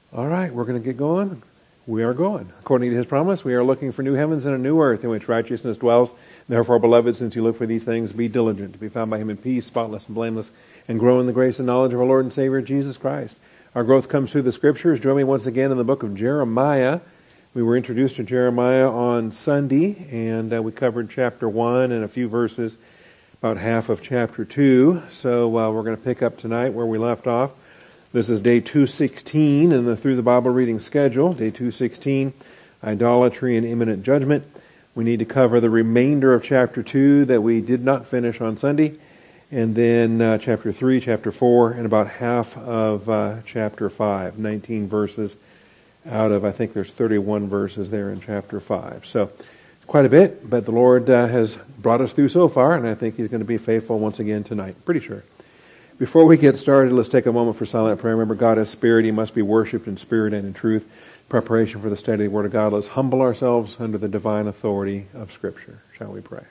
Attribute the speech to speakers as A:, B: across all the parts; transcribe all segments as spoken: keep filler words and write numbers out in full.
A: All right, we're going to get going. We are going. According to his promise, we are looking for new heavens and a new earth in which righteousness dwells. Therefore, beloved, since you look for these things, be diligent to be found by him in peace, spotless and blameless, and grow in the grace and knowledge of our Lord and Savior, Jesus Christ. Our growth comes through the Scriptures. Join me once again in the book of Jeremiah. We were introduced to Jeremiah on Sunday, and uh, we covered chapter one and a few verses, about half of chapter two. So uh, we're going to pick up tonight where we left off. This is day two sixteen in the Through the Bible reading schedule. Day two sixteen, Idolatry and Imminent Judgment. We need to cover the remainder of chapter two that we did not finish on Sunday. And then uh, chapter three, chapter four, and about half of uh, chapter five. nineteen verses out of, I think there's thirty-one verses there in chapter five. So quite a bit, but the Lord uh, has brought us through so far, and I think He's going to be faithful once again tonight. Pretty sure. Before we get started, let's take a moment for silent prayer. Remember, God is spirit. He must be worshipped in spirit and in truth. Preparation for the study of the Word of God. Let's humble ourselves under the divine authority of Scripture. Shall we pray?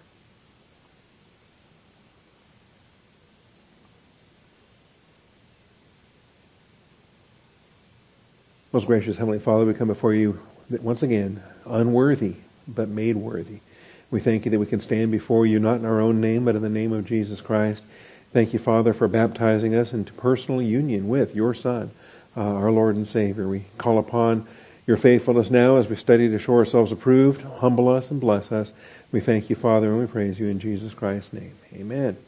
A: Most gracious Heavenly Father, we come before you once again, unworthy, but made worthy. We thank you that we can stand before you, not in our own name, but in the name of Jesus Christ. Thank you, Father, for baptizing us into personal union with your Son, uh, our Lord and Savior. We call upon your faithfulness now as we study to show ourselves approved. Humble us and bless us. We thank you, Father, and we praise you in Jesus Christ's name. Amen.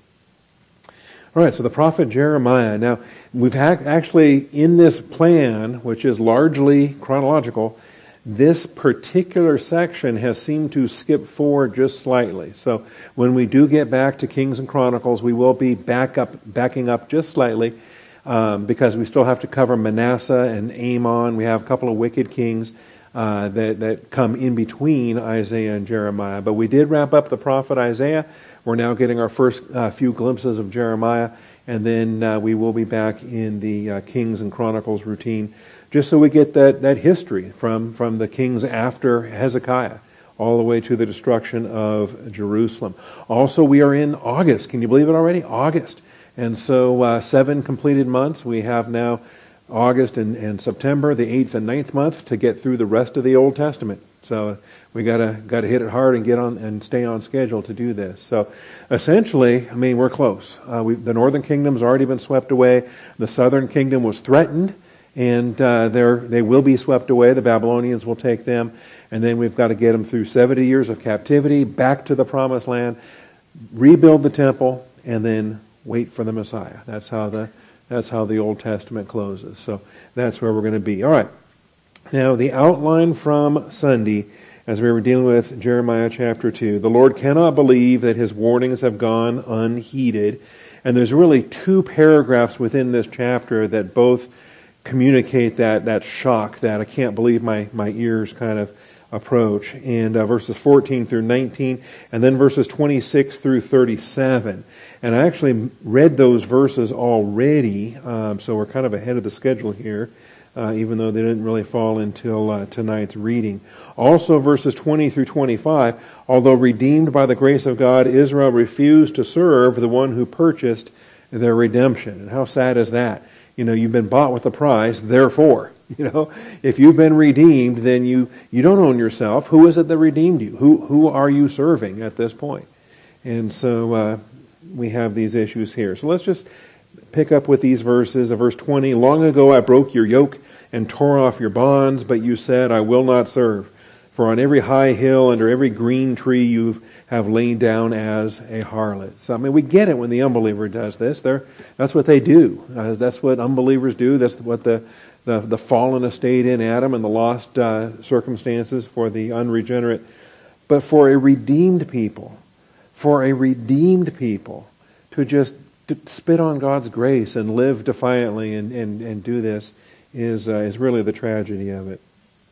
A: All right, so the prophet Jeremiah. Now, we've ha- actually, in this plan, which is largely chronological, this particular section has seemed to skip forward just slightly. So when we do get back to Kings and Chronicles, we will be back up, backing up just slightly um, because we still have to cover Manasseh and Amon. We have a couple of wicked kings uh, that, that come in between Isaiah and Jeremiah. But we did wrap up the prophet Isaiah. We're now getting our first uh, few glimpses of Jeremiah, and then uh, we will be back in the uh, Kings and Chronicles routine, just so we get that, that history from, from the kings after Hezekiah all the way to the destruction of Jerusalem. Also, we are in August. Can you believe it already? August. And so uh, seven completed months. We have now August and, and September, the eighth and ninth month, to get through the rest of the Old Testament. So we gotta gotta hit it hard and get on and stay on schedule to do this. So essentially, I mean, we're close. Uh, we, the northern kingdom's already been swept away. The southern kingdom was threatened, and uh, they're they will be swept away. The Babylonians will take them, and then we've got to get them through seventy years of captivity, back to the promised land, rebuild the temple, and then wait for the Messiah. That's how the that's how the Old Testament closes. So that's where we're going to be. All right. Now, the outline from Sunday, as we were dealing with Jeremiah chapter two, the Lord cannot believe that His warnings have gone unheeded. And there's really two paragraphs within this chapter that both communicate that, that shock, that I can't believe my, my ears kind of approach. And uh, verses fourteen through nineteen, and then verses twenty-six through thirty-seven. And I actually read those verses already, um, so we're kind of ahead of the schedule here. Uh, even though they didn't really fall until uh, tonight's reading. Also, verses twenty through twenty-five, although redeemed by the grace of God, Israel refused to serve the one who purchased their redemption. And how sad is that? You know, you've been bought with a price, therefore, you know, if you've been redeemed, then you, you don't own yourself. Who is it that redeemed you? Who, who are you serving at this point? And so uh, we have these issues here. So let's just pick up with these verses. Verse twenty, long ago I broke your yoke and tore off your bonds, but you said, I will not serve. For on every high hill, under every green tree, you have lain down as a harlot. So, I mean, we get it when the unbeliever does this. They're, that's what they do. Uh, that's what unbelievers do. That's what the, the, the fallen estate in Adam and the lost uh, circumstances for the unregenerate. But for a redeemed people, for a redeemed people to just to spit on God's grace and live defiantly and, and, and do this is uh, is really the tragedy of it.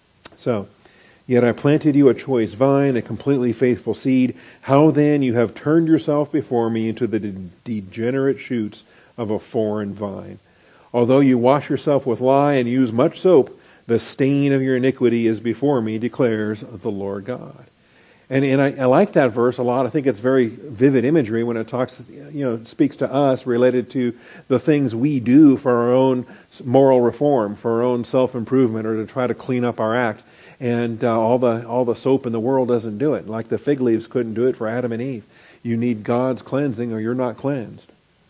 A: So, yet I planted you a choice vine, a completely faithful seed. How then you have turned yourself before me into the de- degenerate shoots of a foreign vine. Although you wash yourself with lye and use much soap, the stain of your iniquity is before me, declares the Lord God. And, and I, I like that verse a lot. I think it's very vivid imagery when it talks, you know, speaks to us related to the things we do for our own moral reform, for our own self-improvement, or to try to clean up our act. And uh, all the all the soap in the world doesn't do it. Like the fig leaves couldn't do it for Adam and Eve. You need God's cleansing or you're not cleansed.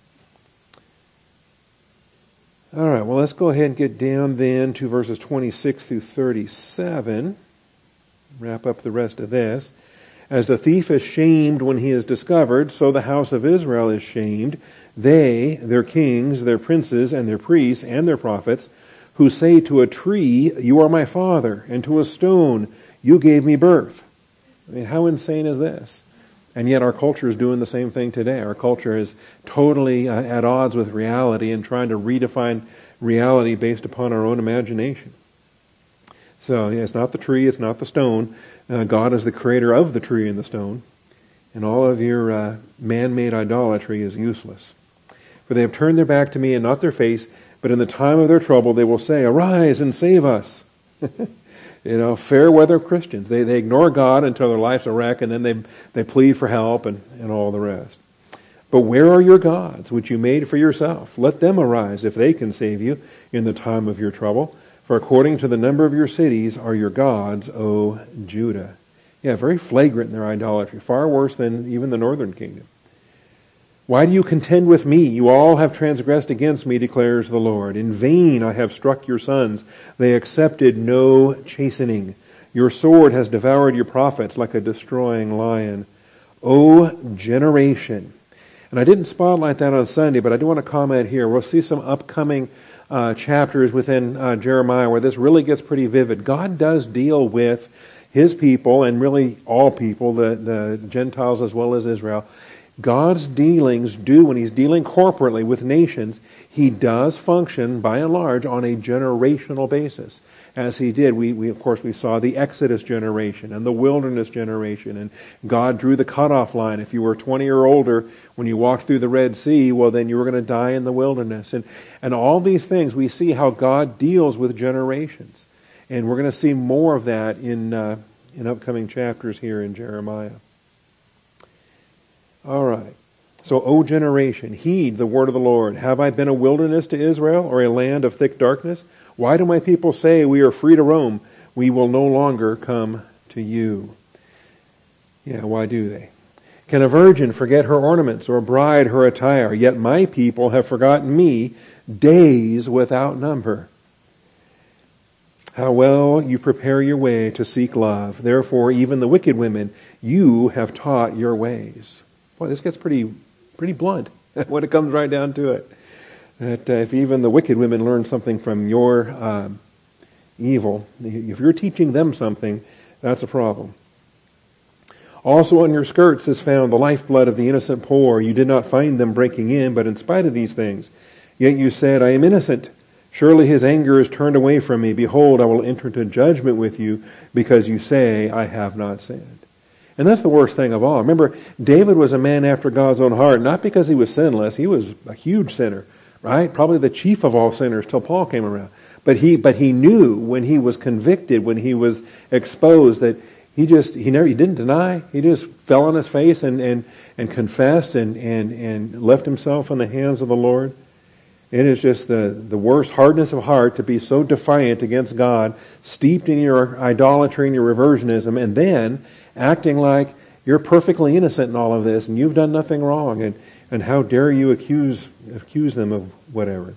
A: All right, well, let's go ahead and get down then to verses twenty-six through thirty-seven. Wrap up the rest of this. As the thief is shamed when he is discovered, so the house of Israel is shamed. They, their kings, their princes, and their priests, and their prophets, who say to a tree, you are my father, and to a stone, you gave me birth. I mean, how insane is this? And yet our culture is doing the same thing today. Our culture is totally uh, at odds with reality and trying to redefine reality based upon our own imagination. So, yeah, it's not the tree, it's not the stone. Uh, God is the creator of the tree and the stone. And all of your uh, man-made idolatry is useless. For they have turned their back to me and not their face, but in the time of their trouble they will say, arise and save us. You know, fair weather Christians. They they ignore God until their life's a wreck, and then they they plead for help and, and all the rest. But where are your gods, which you made for yourself? Let them arise, if they can save you in the time of your trouble. For according to the number of your cities are your gods, O Judah. Yeah, very flagrant in their idolatry, far worse than even the northern kingdom. Why do you contend with me? You all have transgressed against me, declares the Lord. In vain I have struck your sons. They accepted no chastening. Your sword has devoured your prophets like a destroying lion. O generation. And I didn't spotlight that on Sunday, but I do want to comment here. We'll see some upcoming uh, chapters within uh, Jeremiah where this really gets pretty vivid. God does deal with His people, and really all people, the, the Gentiles as well as Israel. God's dealings do, when He's dealing corporately with nations, He does function, by and large, on a generational basis. As He did, we, we of course, we saw the Exodus generation and the wilderness generation, and God drew the cutoff line. If you were twenty or older when you walked through the Red Sea, well, then you were going to die in the wilderness. And, and all these things, we see how God deals with generations. And we're going to see more of that in, uh, in upcoming chapters here in Jeremiah. All right. So, O generation, heed the word of the Lord. Have I been a wilderness to Israel, or a land of thick darkness? Why do my people say, we are free to roam? We will no longer come to you. Yeah, why do they? Can a virgin forget her ornaments, or a bride her attire? Yet my people have forgotten me days without number. How well you prepare your way to seek love. Therefore, even the wicked women, you have taught your ways. Boy, this gets pretty pretty blunt when it comes right down to it. That uh, if even the wicked women learn something from your uh, evil, if you're teaching them something, that's a problem. Also on your skirts is found the lifeblood of the innocent poor. You did not find them breaking in, but in spite of these things, yet you said, I am innocent. Surely His anger is turned away from me. Behold, I will enter into judgment with you, because you say, I have not sinned. And that's the worst thing of all. Remember, David was a man after God's own heart, not because he was sinless. He was a huge sinner, right? Probably the chief of all sinners till Paul came around. But he, but he knew when he was convicted, when he was exposed, that he just, he never, he didn't deny. He just fell on his face and, and, and confessed and, and, and left himself in the hands of the Lord. It is just the, the worst hardness of heart to be so defiant against God, steeped in your idolatry and your reversionism, and then acting like you're perfectly innocent in all of this and you've done nothing wrong, and, and how dare you accuse accuse them of whatever.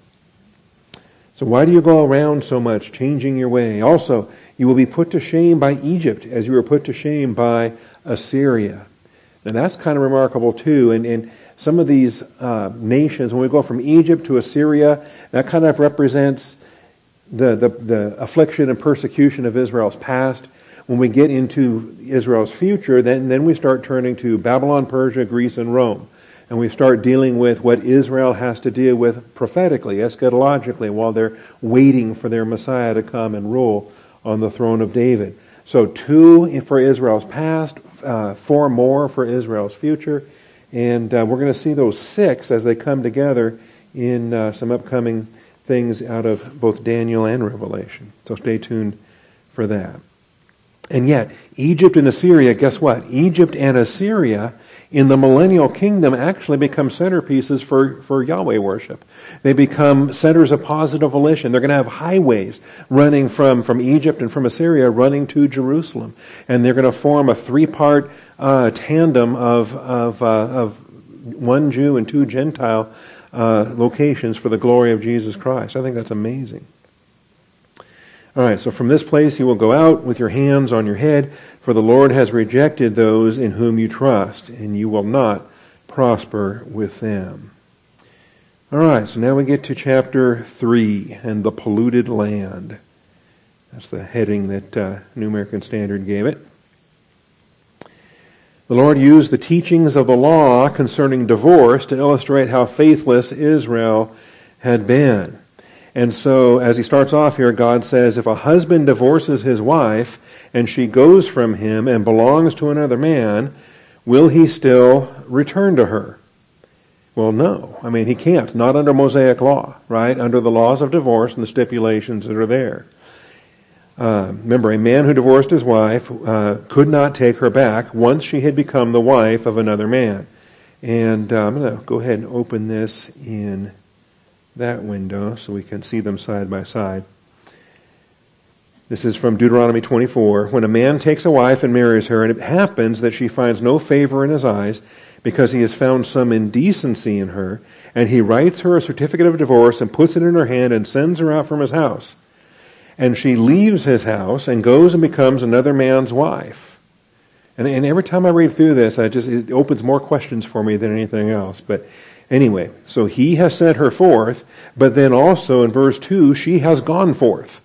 A: So why do you go around so much, changing your way? Also, you will be put to shame by Egypt as you were put to shame by Assyria. And that's kind of remarkable too. And, and some of these uh, nations, when we go from Egypt to Assyria, that kind of represents the, the, the affliction and persecution of Israel's past. When we get into Israel's future, then, then we start turning to Babylon, Persia, Greece, and Rome. And we start dealing with what Israel has to deal with prophetically, eschatologically, while they're waiting for their Messiah to come and rule on the throne of David. So two for Israel's past, uh, four more for Israel's future. And uh, we're going to see those six as they come together in uh, some upcoming things out of both Daniel and Revelation. So stay tuned for that. And yet, Egypt and Assyria, guess what? Egypt and Assyria in the millennial kingdom actually become centerpieces for, for Yahweh worship. They become centers of positive volition. They're going to have highways running from, from Egypt and from Assyria running to Jerusalem. And they're going to form a three-part uh, tandem of, of, uh, of one Jew and two Gentile uh, locations for the glory of Jesus Christ. I think that's amazing. All right, so from this place you will go out with your hands on your head, for the Lord has rejected those in whom you trust, and you will not prosper with them. All right, so now we get to chapter three, and the polluted land. That's the heading that uh, New American Standard gave it. The Lord used the teachings of the law concerning divorce to illustrate how faithless Israel had been. And so, as he starts off here, God says, if a husband divorces his wife and she goes from him and belongs to another man, will he still return to her? Well, no. I mean, he can't. Not under Mosaic law, right? Under the laws of divorce and the stipulations that are there. Uh, remember, a man who divorced his wife uh, could not take her back once she had become the wife of another man. And uh, I'm going to go ahead and open this in that window so we can see them side by side. This is from Deuteronomy twenty-four. When a man takes a wife and marries her, and it happens that she finds no favor in his eyes because he has found some indecency in her, and he writes her a certificate of divorce and puts it in her hand and sends her out from his house, and she leaves his house and goes and becomes another man's wife. And, and every time I read through this, I just it opens more questions for me than anything else. But anyway, so he has sent her forth, but then also in verse two, she has gone forth.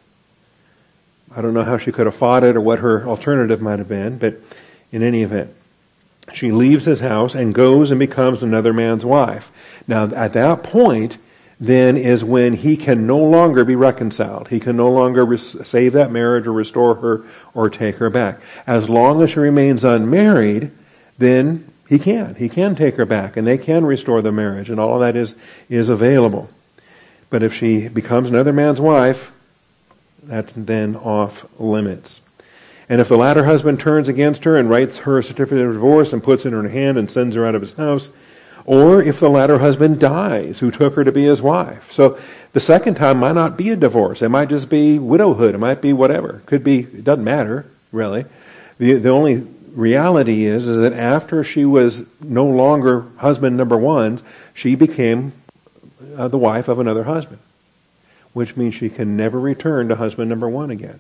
A: I don't know how she could have fought it or what her alternative might have been, but in any event, she leaves his house and goes and becomes another man's wife. Now, at that point, then is when he can no longer be reconciled. He can no longer res- save that marriage or restore her or take her back. As long as she remains unmarried, then he can. He can take her back, and they can restore the marriage, and all of that is, is available. But if she becomes another man's wife, that's then off limits. And if the latter husband turns against her and writes her a certificate of divorce and puts it in her hand and sends her out of his house, or if the latter husband dies who took her to be his wife. So the second time might not be a divorce. It might just be widowhood. It might be whatever. Could be, it doesn't matter, really. The, the only reality is, is that after she was no longer husband number one, she became uh, the wife of another husband, which means she can never return to husband number one again.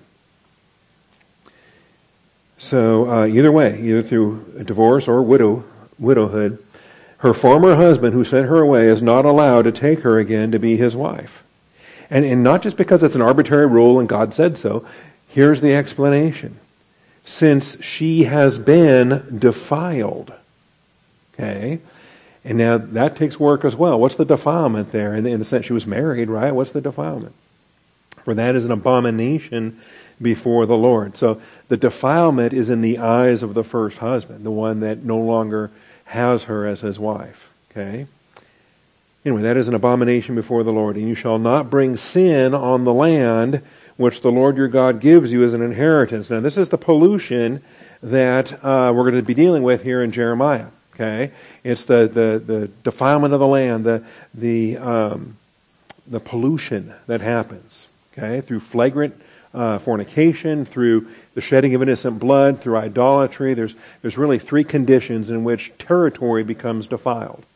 A: So uh, either way, either through a divorce or widow, widowhood, her former husband who sent her away is not allowed to take her again to be his wife. And, and not just because it's an arbitrary rule and God said so. Here's the explanation. Since she has been defiled. Okay? And now that takes work as well. What's the defilement there? In the, in the sense she was married, right? What's the defilement? For that is an abomination before the Lord. So the defilement is in the eyes of the first husband, the one that no longer has her as his wife. Okay? Anyway, that is an abomination before the Lord. And you shall not bring sin on the land which the Lord your God gives you as an inheritance. Now, this is the pollution that uh, we're going to be dealing with here in Jeremiah. Okay? It's the, the, the defilement of the land, the, the, um, the pollution that happens. Okay? Through flagrant Uh, fornication, through the shedding of innocent blood, through idolatry. There's there's really three conditions in which territory becomes defiled.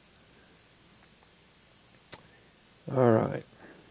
A: All right.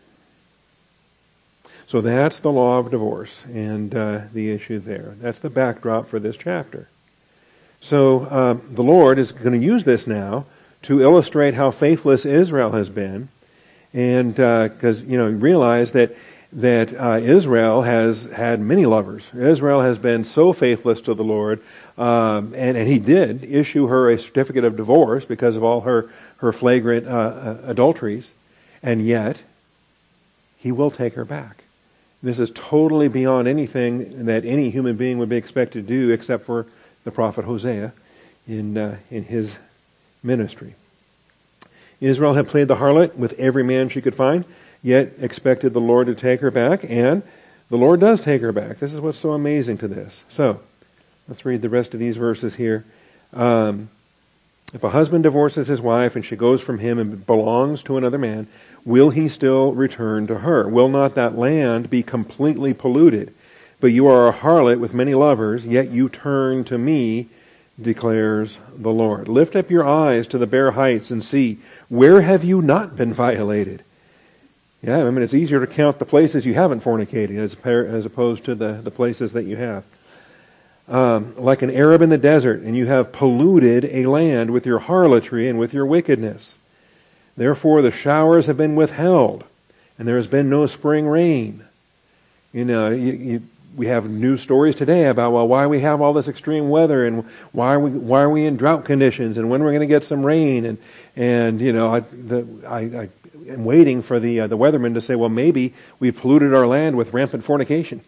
A: So that's the law of divorce and uh, the issue there. That's the backdrop for this chapter. So uh, the Lord is going to use this now to illustrate how faithless Israel has been, and because uh, you know realize that. that uh, Israel has had many lovers. Israel has been so faithless to the Lord, um, and, and he did issue her a certificate of divorce because of all her, her flagrant uh, uh, adulteries, and yet he will take her back. This is totally beyond anything that any human being would be expected to do except for the prophet Hosea in, uh, in his ministry. Israel had played the harlot with every man she could find, yet expected the Lord to take her back, and the Lord does take her back. This is what's so amazing to this. So, let's read the rest of these verses here. Um, if a husband divorces his wife and she goes from him and belongs to another man, will he still return to her? Will not that land be completely polluted? But you are a harlot with many lovers, yet you turn to me, declares the Lord. Lift up your eyes to the bare heights and see, where have you not been violated? Yeah, I mean, it's easier to count the places you haven't fornicated as, as opposed to the, the places that you have. Um, like an Arab in the desert, and you have polluted a land with your harlotry and with your wickedness. Therefore the showers have been withheld, and there has been no spring rain. You know, you, you, we have news stories today about, well, why we have all this extreme weather, and why are we why are we in drought conditions, and when we're going to get some rain, and and you know, I, the, I, I am waiting for the uh, the weatherman to say, well, maybe we've polluted our land with rampant fornication.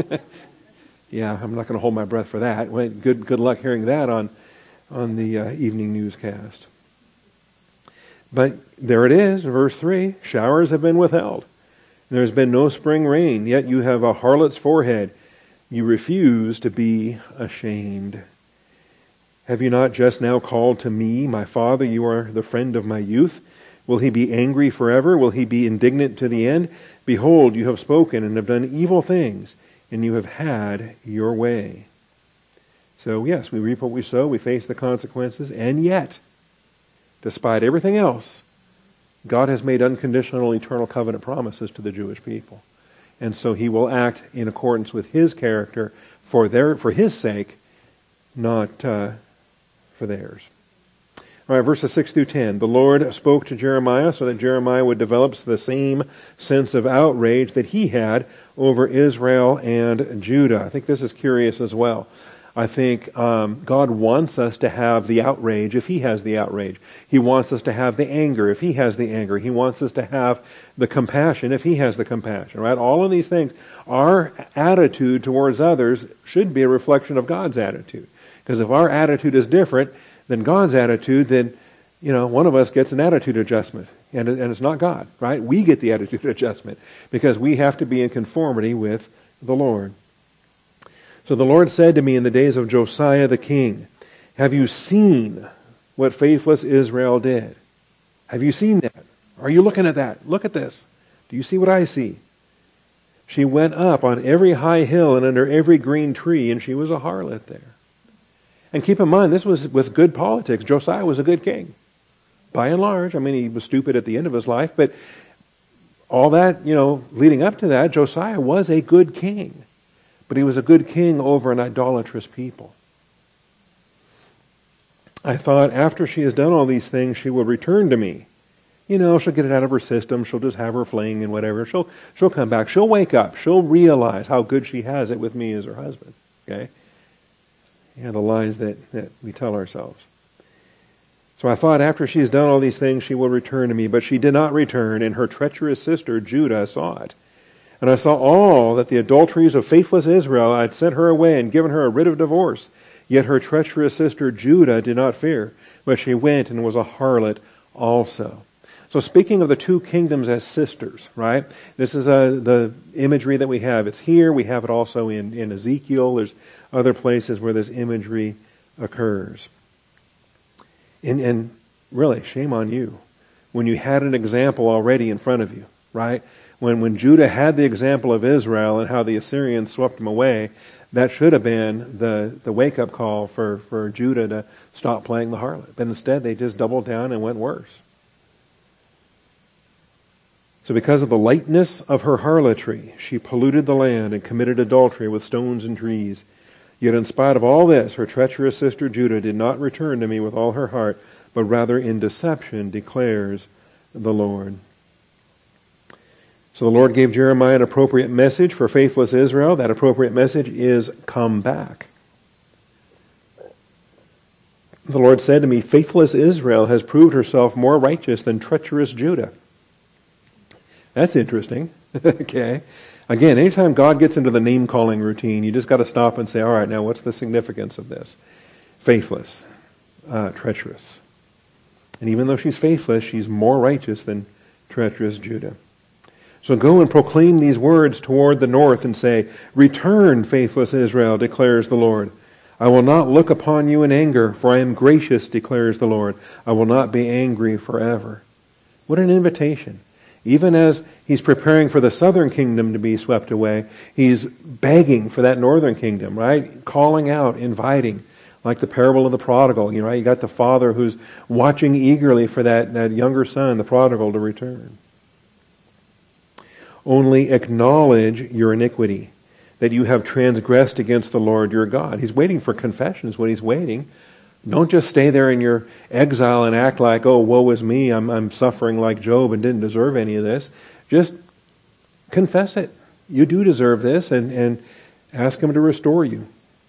A: Yeah, I'm not going to hold my breath for that. Well, good good luck hearing that on on the uh, evening newscast. But there it is, verse three. Showers have been withheld. There has been no spring rain, yet you have a harlot's forehead. You refuse to be ashamed. Have you not just now called to me, my father? You are the friend of my youth. Will he be angry forever? Will he be indignant to the end? Behold, you have spoken and have done evil things, and you have had your way. So yes, we reap what we sow, we face the consequences, and yet, despite everything else, God has made unconditional eternal covenant promises to the Jewish people. And so he will act in accordance with his character for their for his sake, not uh, for theirs. All right, verses six through ten. The Lord spoke to Jeremiah so that Jeremiah would develop the same sense of outrage that he had over Israel and Judah. I think this is curious as well. I think um, God wants us to have the outrage if he has the outrage. He wants us to have the anger if he has the anger. He wants us to have the compassion if he has the compassion, right? All of these things, our attitude towards others should be a reflection of God's attitude. Because if our attitude is different than God's attitude, then, you know, one of us gets an attitude adjustment. And, and it's not God, right? We get the attitude adjustment because we have to be in conformity with the Lord. So the Lord said to me in the days of Josiah the king, have you seen what faithless Israel did? Have you seen that? Are you looking at that? Look at this. Do you see what I see? She went up on every high hill and under every green tree, and she was a harlot there. And keep in mind, this was with good politics. Josiah was a good king. By and large, I mean, he was stupid at the end of his life, but all that, you know, leading up to that, Josiah was a good king. But he was a good king over an idolatrous people. I thought, after she has done all these things, she will return to me. You know, she'll get it out of her system. She'll just have her fling and whatever. She'll she'll come back. She'll wake up. She'll realize how good she has it with me as her husband. Okay? Yeah, the lies that, that we tell ourselves. So I thought, after she has done all these things, she will return to me. But she did not return, and her treacherous sister Judah saw it. And I saw all that the adulteries of faithless Israel had sent her away and given her a writ of divorce. Yet her treacherous sister Judah did not fear, but she went and was a harlot also. So speaking of the two kingdoms as sisters, right? This is uh, the imagery that we have. It's here. We have it also in, in Ezekiel. There's other places where this imagery occurs. And, and really, shame on you when you had an example already in front of you, right? When when Judah had the example of Israel and how the Assyrians swept them away, that should have been the, the wake-up call for, for Judah to stop playing the harlot. But instead, they just doubled down and went worse. So because of the lightness of her harlotry, she polluted the land and committed adultery with stones and trees. Yet in spite of all this, her treacherous sister Judah did not return to me with all her heart, but rather in deception, declares the Lord. So the Lord gave Jeremiah an appropriate message for faithless Israel. That appropriate message is, come back. The Lord said to me, faithless Israel has proved herself more righteous than treacherous Judah. That's interesting. Okay. Again, anytime God gets into the name-calling routine, you just got to stop and say, all right, now what's the significance of this? Faithless, uh, treacherous. And even though she's faithless, she's more righteous than treacherous Judah. So go and proclaim these words toward the north and say, Return, faithless Israel, declares the Lord. I will not look upon you in anger, for I am gracious, declares the Lord. I will not be angry forever. What an invitation. Even as he's preparing for the southern kingdom to be swept away, he's begging for that northern kingdom, right? Calling out, inviting, like the parable of the prodigal. You know, right? You got the father who's watching eagerly for that, that younger son, the prodigal, to return. Only acknowledge your iniquity, that you have transgressed against the Lord your God. He's waiting for confession is what he's waiting. Don't just stay there in your exile and act like, oh, woe is me, I'm, I'm suffering like Job and didn't deserve any of this. Just confess it. You do deserve this, and, and ask him to restore you.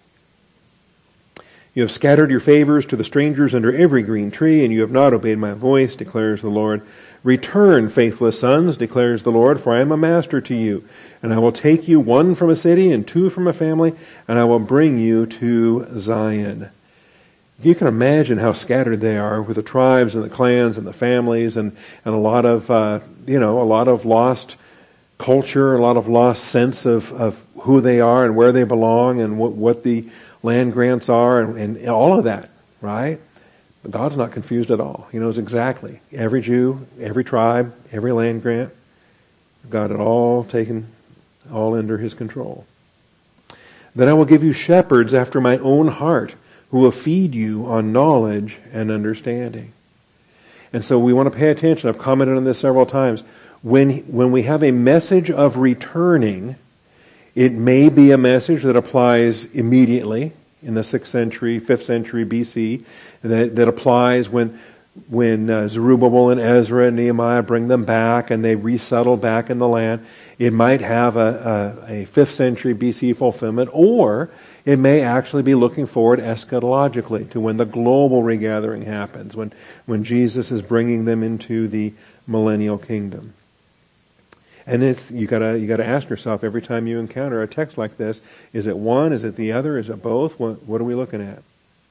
A: You have scattered your favors to the strangers under every green tree, and you have not obeyed my voice, declares the Lord. Return, faithless sons, declares the Lord, for I am a master to you. And I will take you one from a city and two from a family, and I will bring you to Zion. You can imagine how scattered they are with the tribes and the clans and the families and, and a lot of, uh, you know, a lot of lost culture, a lot of lost sense of, of who they are and where they belong and what, what the land grants are and, and all of that, right? But God's not confused at all. He knows exactly. Every Jew, every tribe, every land grant, got it all taken, all under his control. Then I will give you shepherds after my own heart, who will feed you on knowledge and understanding. And so we want to pay attention. I've commented on this several times. When, when we have a message of returning, it may be a message that applies immediately in the sixth century, fifth century B C, that, that applies when, when uh, Zerubbabel and Ezra and Nehemiah bring them back and they resettle back in the land. It might have a, a, a fifth century B C fulfillment, or it may actually be looking forward eschatologically to when the global regathering happens, when, when Jesus is bringing them into the millennial kingdom. And it's you gotta you gotta ask yourself every time you encounter a text like this: is it one? Is it the other? Is it both? What, what are we looking at?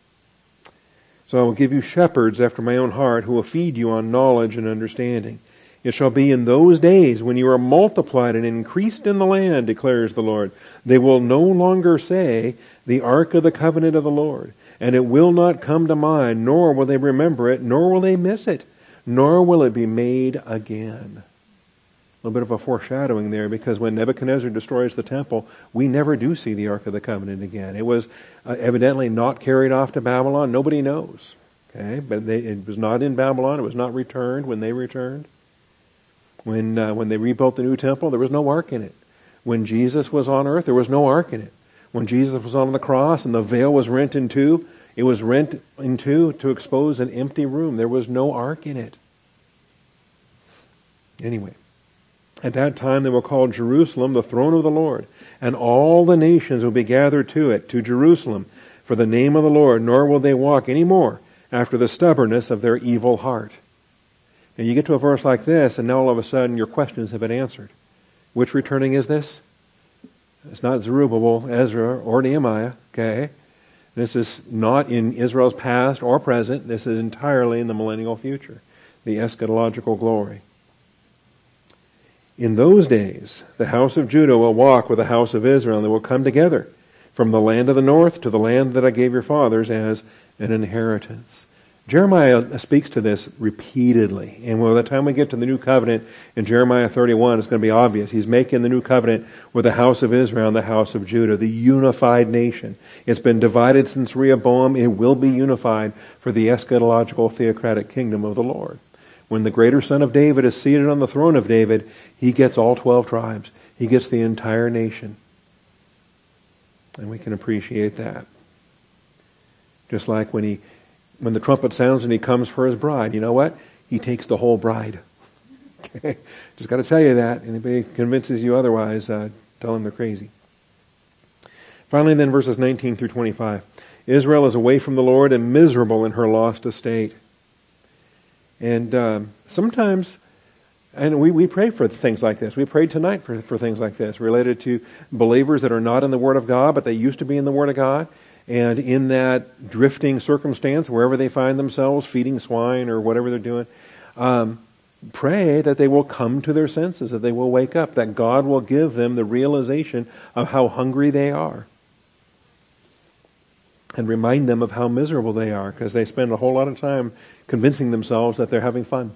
A: So I will give you shepherds after my own heart, who will feed you on knowledge and understanding. It shall be in those days when you are multiplied and increased in the land, declares the Lord. They will no longer say, the ark of the covenant of the Lord, and it will not come to mind, nor will they remember it, nor will they miss it, nor will it be made again. A little bit of a foreshadowing there, because when Nebuchadnezzar destroys the temple, we never do see the Ark of the Covenant again. It was uh, evidently not carried off to Babylon. Nobody knows. Okay, but they, it was not in Babylon. It was not returned when they returned. When uh, when they rebuilt the new temple, there was no ark in it. When Jesus was on earth, there was no ark in it. When Jesus was on the cross and the veil was rent in two, it was rent in two to expose an empty room. There was no ark in it. Anyway. At that time they will call Jerusalem the throne of the Lord, and all the nations will be gathered to it, to Jerusalem, for the name of the Lord, nor will they walk any more after the stubbornness of their evil heart. And you get to a verse like this, and now all of a sudden your questions have been answered. Which returning is this? It's not Zerubbabel, Ezra, or Nehemiah, okay? This is not in Israel's past or present. This is entirely in the millennial future, the eschatological glory. In those days, the house of Judah will walk with the house of Israel, and they will come together from the land of the north to the land that I gave your fathers as an inheritance. Jeremiah speaks to this repeatedly. And by the time we get to the new covenant in Jeremiah thirty-one, it's going to be obvious. He's making the new covenant with the house of Israel and the house of Judah, the unified nation. It's been divided since Rehoboam. It will be unified for the eschatological theocratic kingdom of the Lord. When the greater son of David is seated on the throne of David, he gets all twelve tribes. He gets the entire nation. And we can appreciate that. Just like when he, when the trumpet sounds and he comes for his bride, you know what? He takes the whole bride. Okay? Just got to tell you that. Anybody convinces you otherwise, uh, tell them they're crazy. Finally then, verses nineteen through twenty-five. Israel is away from the Lord and miserable in her lost estate. And um, sometimes, and we, we pray for things like this. We prayed tonight for, for things like this, related to believers that are not in the Word of God, but they used to be in the Word of God. And in that drifting circumstance, wherever they find themselves, feeding swine or whatever they're doing, um, pray that they will come to their senses, that they will wake up, that God will give them the realization of how hungry they are. And remind them of how miserable they are, because they spend a whole lot of time convincing themselves that they're having fun.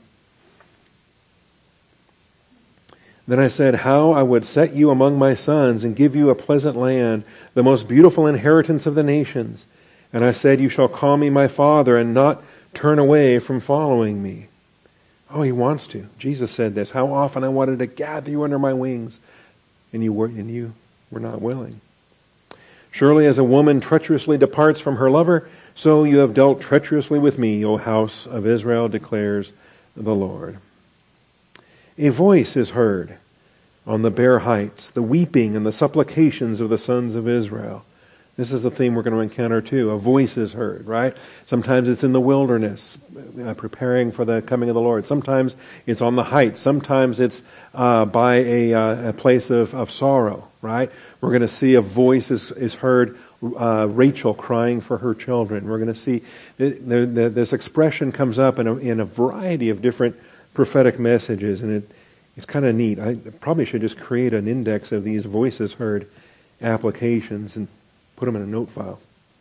A: Then I said, how I would set you among my sons and give you a pleasant land, the most beautiful inheritance of the nations. And I said, you shall call me my father and not turn away from following me. Oh, he wants to. Jesus said this, how often I wanted to gather you under my wings, and you were, and you were not willing. Surely as a woman treacherously departs from her lover, so you have dealt treacherously with me, O house of Israel, declares the Lord. A voice is heard on the bare heights, the weeping and the supplications of the sons of Israel. This is a theme we're going to encounter too. A voice is heard, right? Sometimes it's in the wilderness, uh, preparing for the coming of the Lord. Sometimes it's on the heights. Sometimes it's uh, by a, uh, a place of, of sorrow, right? We're going to see a voice is, is heard, uh, Rachel crying for her children. We're going to see it, there, there, this expression comes up in a, in a variety of different prophetic messages, and it, it's kind of neat. I probably should just create an index of these voices heard applications and put them in a note file.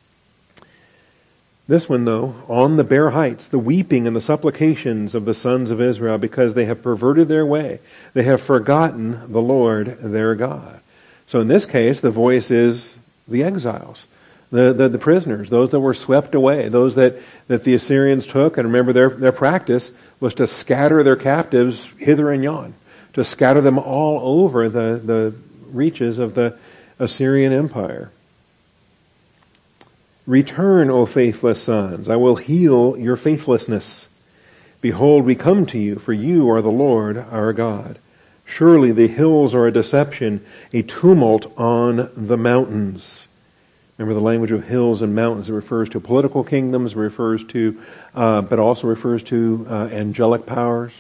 A: This one, though, on the bare heights, the weeping and the supplications of the sons of Israel, because they have perverted their way. They have forgotten the Lord their God. So in this case, the voice is the exiles, the, the, the prisoners, those that were swept away, those that, that the Assyrians took. And remember, their, their practice was to scatter their captives hither and yon, to scatter them all over the, the reaches of the Assyrian Empire. Return, O faithless sons, I will heal your faithlessness. Behold, we come to you, for you are the Lord our God. Surely the hills are a deception, a tumult on the mountains. Remember the language of hills and mountains. It refers to political kingdoms, refers to, uh, but also refers to uh, angelic powers.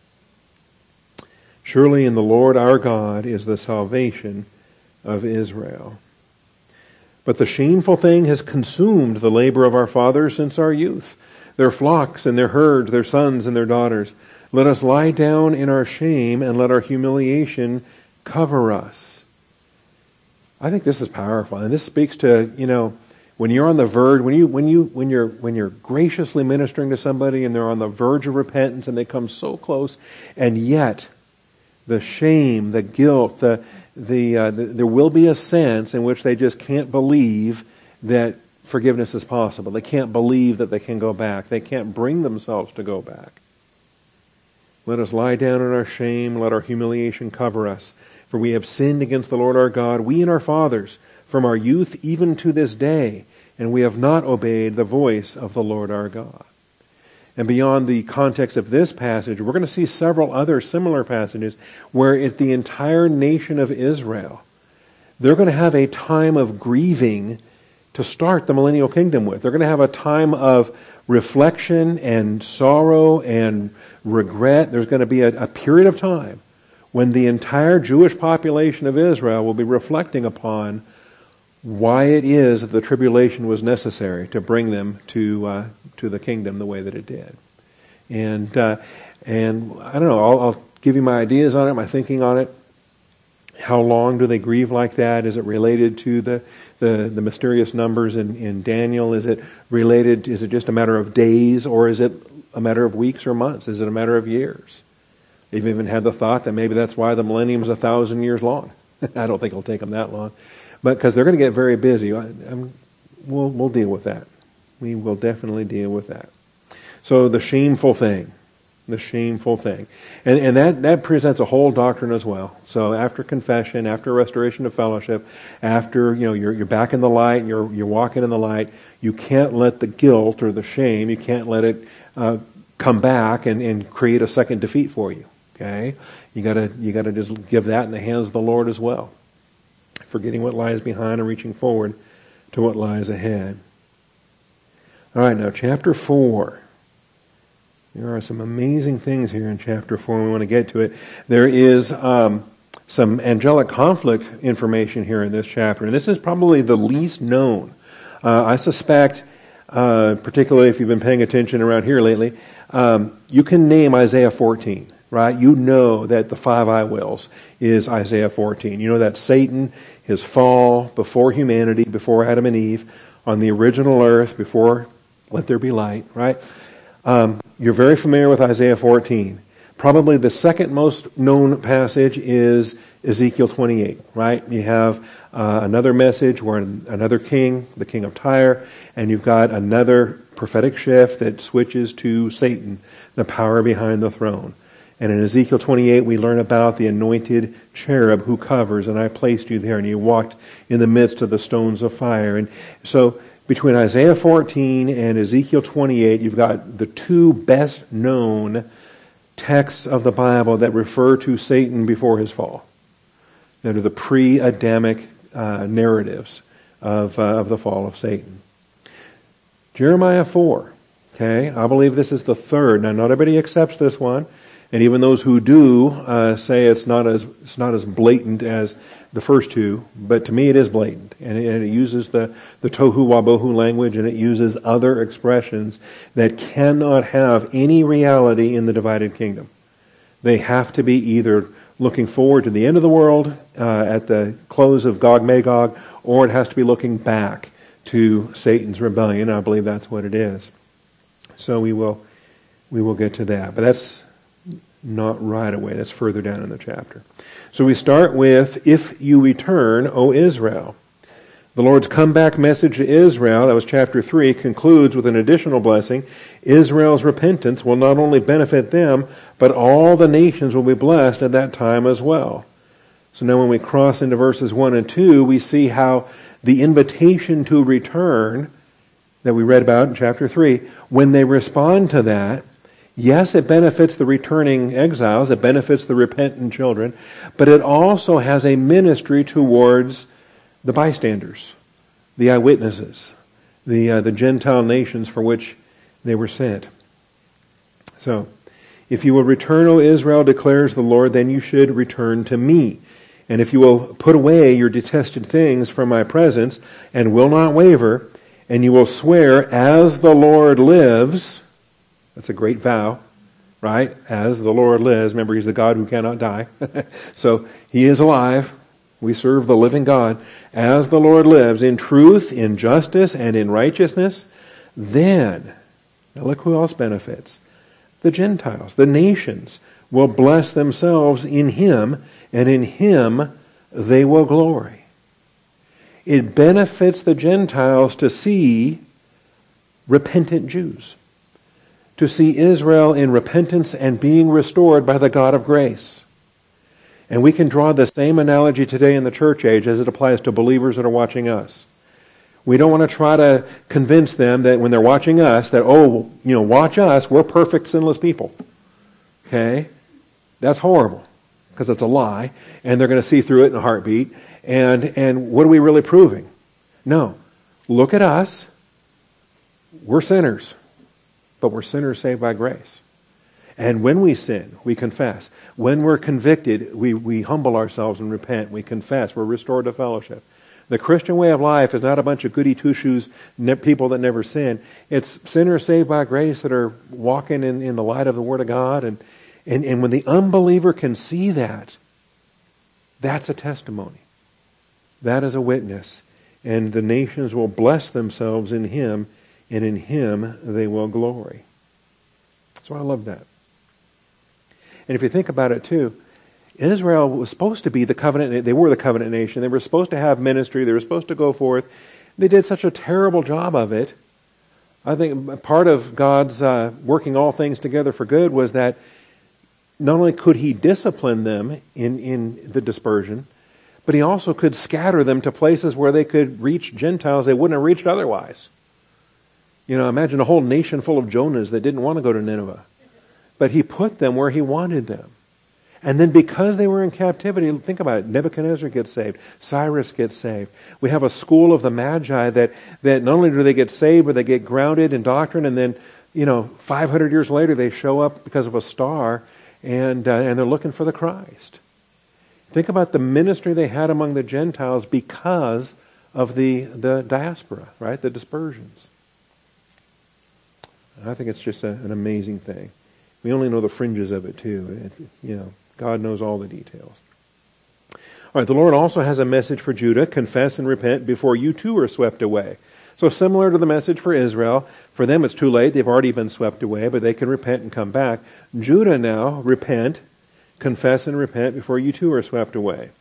A: Surely in the Lord our God is the salvation of Israel. But the shameful thing has consumed the labor of our fathers since our youth, their flocks and their herds, their sons and their daughters. Let us lie down in our shame and let our humiliation cover us. I think this is powerful, and this speaks to, you know, when you're on the verge, when you when you when you're when you're graciously ministering to somebody and they're on the verge of repentance and they come so close, and yet the shame, the guilt, the The, uh, the there will be a sense in which they just can't believe that forgiveness is possible. They can't believe that they can go back. They can't bring themselves to go back. Let us lie down in our shame, let our humiliation cover us. For we have sinned against the Lord our God, we and our fathers, from our youth even to this day, and we have not obeyed the voice of the Lord our God. And beyond the context of this passage, we're going to see several other similar passages where if the entire nation of Israel, they're going to have a time of grieving to start the millennial kingdom with. They're going to have a time of reflection and sorrow and regret. There's going to be a, a period of time when the entire Jewish population of Israel will be reflecting upon why it is that the tribulation was necessary to bring them to uh, to the kingdom the way that it did. And uh, and I don't know, I'll, I'll give you my ideas on it, my thinking on it. How long do they grieve like that? Is it related to the the, the mysterious numbers in, in Daniel? Is it related, is it just a matter of days, or is it a matter of weeks or months? Is it a matter of years? They've even had the thought that maybe that's why the millennium is a thousand years long. I don't think it'll take them that long. But because they're going to get very busy, I'm, we'll, we'll deal with that. We will definitely deal with that. So the shameful thing, the shameful thing. And, and that, that presents a whole doctrine as well. So after confession, after restoration of fellowship, after, you know, you're, you're back in the light, you're, you're walking in the light, you can't let the guilt or the shame, you can't let it uh, come back and, and create a second defeat for you. Okay? You gotta, you gotta just give that in the hands of the Lord as well. Forgetting what lies behind and reaching forward to what lies ahead. All right, now chapter four. There are some amazing things here in chapter four, and we want to get to it. There is um, some angelic conflict information here in this chapter, and this is probably the least known. Uh, I suspect uh, particularly if you've been paying attention around here lately, um, you can name Isaiah fourteen, right? You know that the five I wills is Isaiah fourteen. You know that Satan, his fall before humanity, before Adam and Eve, on the original earth, before let there be light, right? Um, you're very familiar with Isaiah fourteen. Probably the second most known passage is Ezekiel twenty-eight, right? You have uh, another message where another king, the king of Tyre, and you've got another prophetic shift that switches to Satan, the power behind the throne. And in Ezekiel twenty-eight, we learn about the anointed cherub who covers, and I placed you there, and you walked in the midst of the stones of fire. And so between Isaiah fourteen and Ezekiel twenty-eight, you've got the two best known texts of the Bible that refer to Satan before his fall. That are the pre-Adamic uh, narratives of, uh, of the fall of Satan. Jeremiah four. Okay, I believe this is the third. Now, not everybody accepts this one, and even those who do uh, say it's not as it's not as blatant as the first two. But to me, it is blatant, and it, and it uses the the tohu wabohu language, and it uses other expressions that cannot have any reality in the divided kingdom. They have to be either looking forward to the end of the world uh, at the close of Gog Magog, or it has to be looking back to Satan's rebellion. I believe that's what it is. So we will we will get to that. But that's not right away. That's further down in the chapter. So we start with, if you return, O Israel. The Lord's comeback message to Israel, that was chapter three, concludes with an additional blessing. Israel's repentance will not only benefit them, but all the nations will be blessed at that time as well. So now when we cross into verses one and two, we see how the invitation to return that we read about in chapter three, when they respond to that, yes, it benefits the returning exiles, it benefits the repentant children, but it also has a ministry towards the bystanders, the eyewitnesses, the uh, the Gentile nations for which they were sent. So, if you will return, O Israel, declares the Lord, then you should return to me. And if you will put away your detested things from my presence and will not waver, and you will swear, as the Lord lives, that's a great vow, right? As the Lord lives. Remember, He's the God who cannot die. So, He is alive. We serve the living God. As the Lord lives, in truth, in justice, and in righteousness, then, now look who else benefits. The Gentiles, the nations, will bless themselves in Him, and in Him they will glory. It benefits the Gentiles to see repentant Jews, to see Israel in repentance and being restored by the God of grace. And we can draw the same analogy today in the church age as it applies to believers that are watching us. We don't want to try to convince them that when they're watching us, that, oh, you know, watch us, we're perfect, sinless people. Okay? That's horrible, because it's a lie, and they're going to see through it in a heartbeat. And, and what are we really proving? No. Look at us. We're sinners, but we're sinners saved by grace. And when we sin, we confess. When we're convicted, we, we humble ourselves and repent. We confess. We're restored to fellowship. The Christian way of life is not a bunch of goody two-shoes ne- people that never sin. It's sinners saved by grace that are walking in, in the light of the Word of God. And, and, and when the unbeliever can see that, that's a testimony. That is a witness. And the nations will bless themselves in Him, and in Him they will glory. So I love that. And if you think about it too, Israel was supposed to be the covenant, they were the covenant nation. They were supposed to have ministry. They were supposed to go forth. They did such a terrible job of it. I think part of God's uh, working all things together for good was that not only could He discipline them in, in the dispersion, but He also could scatter them to places where they could reach Gentiles they wouldn't have reached otherwise. You know, imagine a whole nation full of Jonahs that didn't want to go to Nineveh. But He put them where He wanted them. And then because they were in captivity, think about it, Nebuchadnezzar gets saved, Cyrus gets saved. We have a school of the Magi that, that not only do they get saved, but they get grounded in doctrine, and then, you know, five hundred years later they show up because of a star, and uh, and they're looking for the Christ. Think about the ministry they had among the Gentiles because of the, the diaspora, right, the dispersions. I think it's just a, an amazing thing. We only know the fringes of it too. It, you know, God knows all the details. All right, the Lord also has a message for Judah. Confess and repent before you too are swept away. So similar to the message for Israel, for them it's too late. They've already been swept away, but they can repent and come back. Judah now, repent, confess and repent before you too are swept away.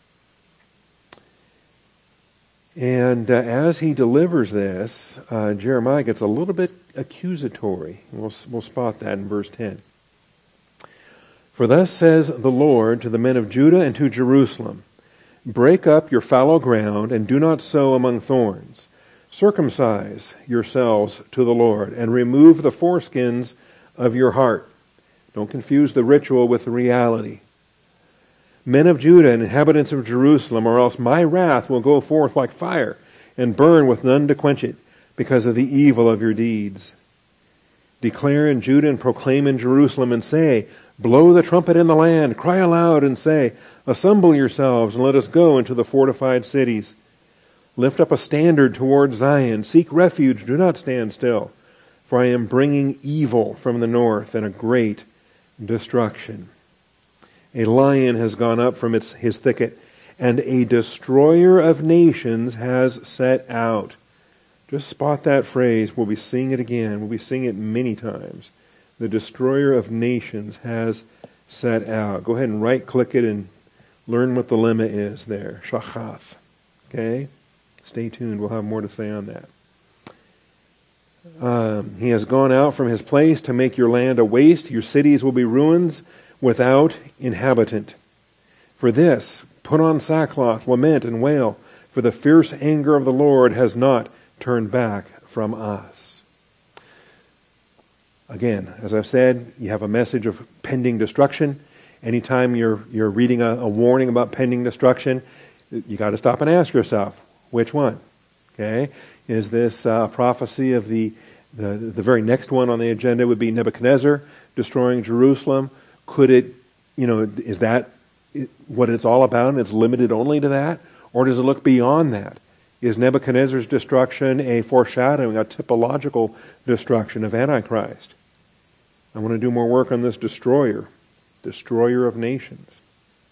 A: And uh, as he delivers this, uh, Jeremiah gets a little bit accusatory. We'll, we'll spot that in verse ten. For thus says the Lord to the men of Judah and to Jerusalem, break up your fallow ground and do not sow among thorns. Circumcise yourselves to the Lord and remove the foreskins of your heart. Don't confuse the ritual with the reality. Men of Judah and inhabitants of Jerusalem, or else my wrath will go forth like fire and burn with none to quench it because of the evil of your deeds. Declare in Judah and proclaim in Jerusalem and say, blow the trumpet in the land, cry aloud and say, assemble yourselves and let us go into the fortified cities. Lift up a standard toward Zion. Seek refuge. Do not stand still. For I am bringing evil from the north and a great destruction. A lion has gone up from its, his thicket, and a destroyer of nations has set out. Just spot that phrase. We'll be seeing it again. We'll be seeing it many times. The destroyer of nations has set out. Go ahead and right-click it and learn what the lemma is there. Shachath. Okay? Stay tuned. We'll have more to say on that. Um, he has gone out from his place to make your land a waste. Your cities will be ruins without inhabitant. For this, put on sackcloth, lament, and wail, for the fierce anger of the Lord has not turned back from us. Again, as I've said, you have a message of pending destruction. Anytime you're you're reading a, a warning about pending destruction, you got to stop and ask yourself, which one? Okay, is this uh, prophecy of the, the the very next one on the agenda would be Nebuchadnezzar destroying Jerusalem? Could it, you know, is that what it's all about and it's limited only to that? Or does it look beyond that? Is Nebuchadnezzar's destruction a foreshadowing, a typological destruction of Antichrist? I want to do more work on this destroyer, destroyer of nations.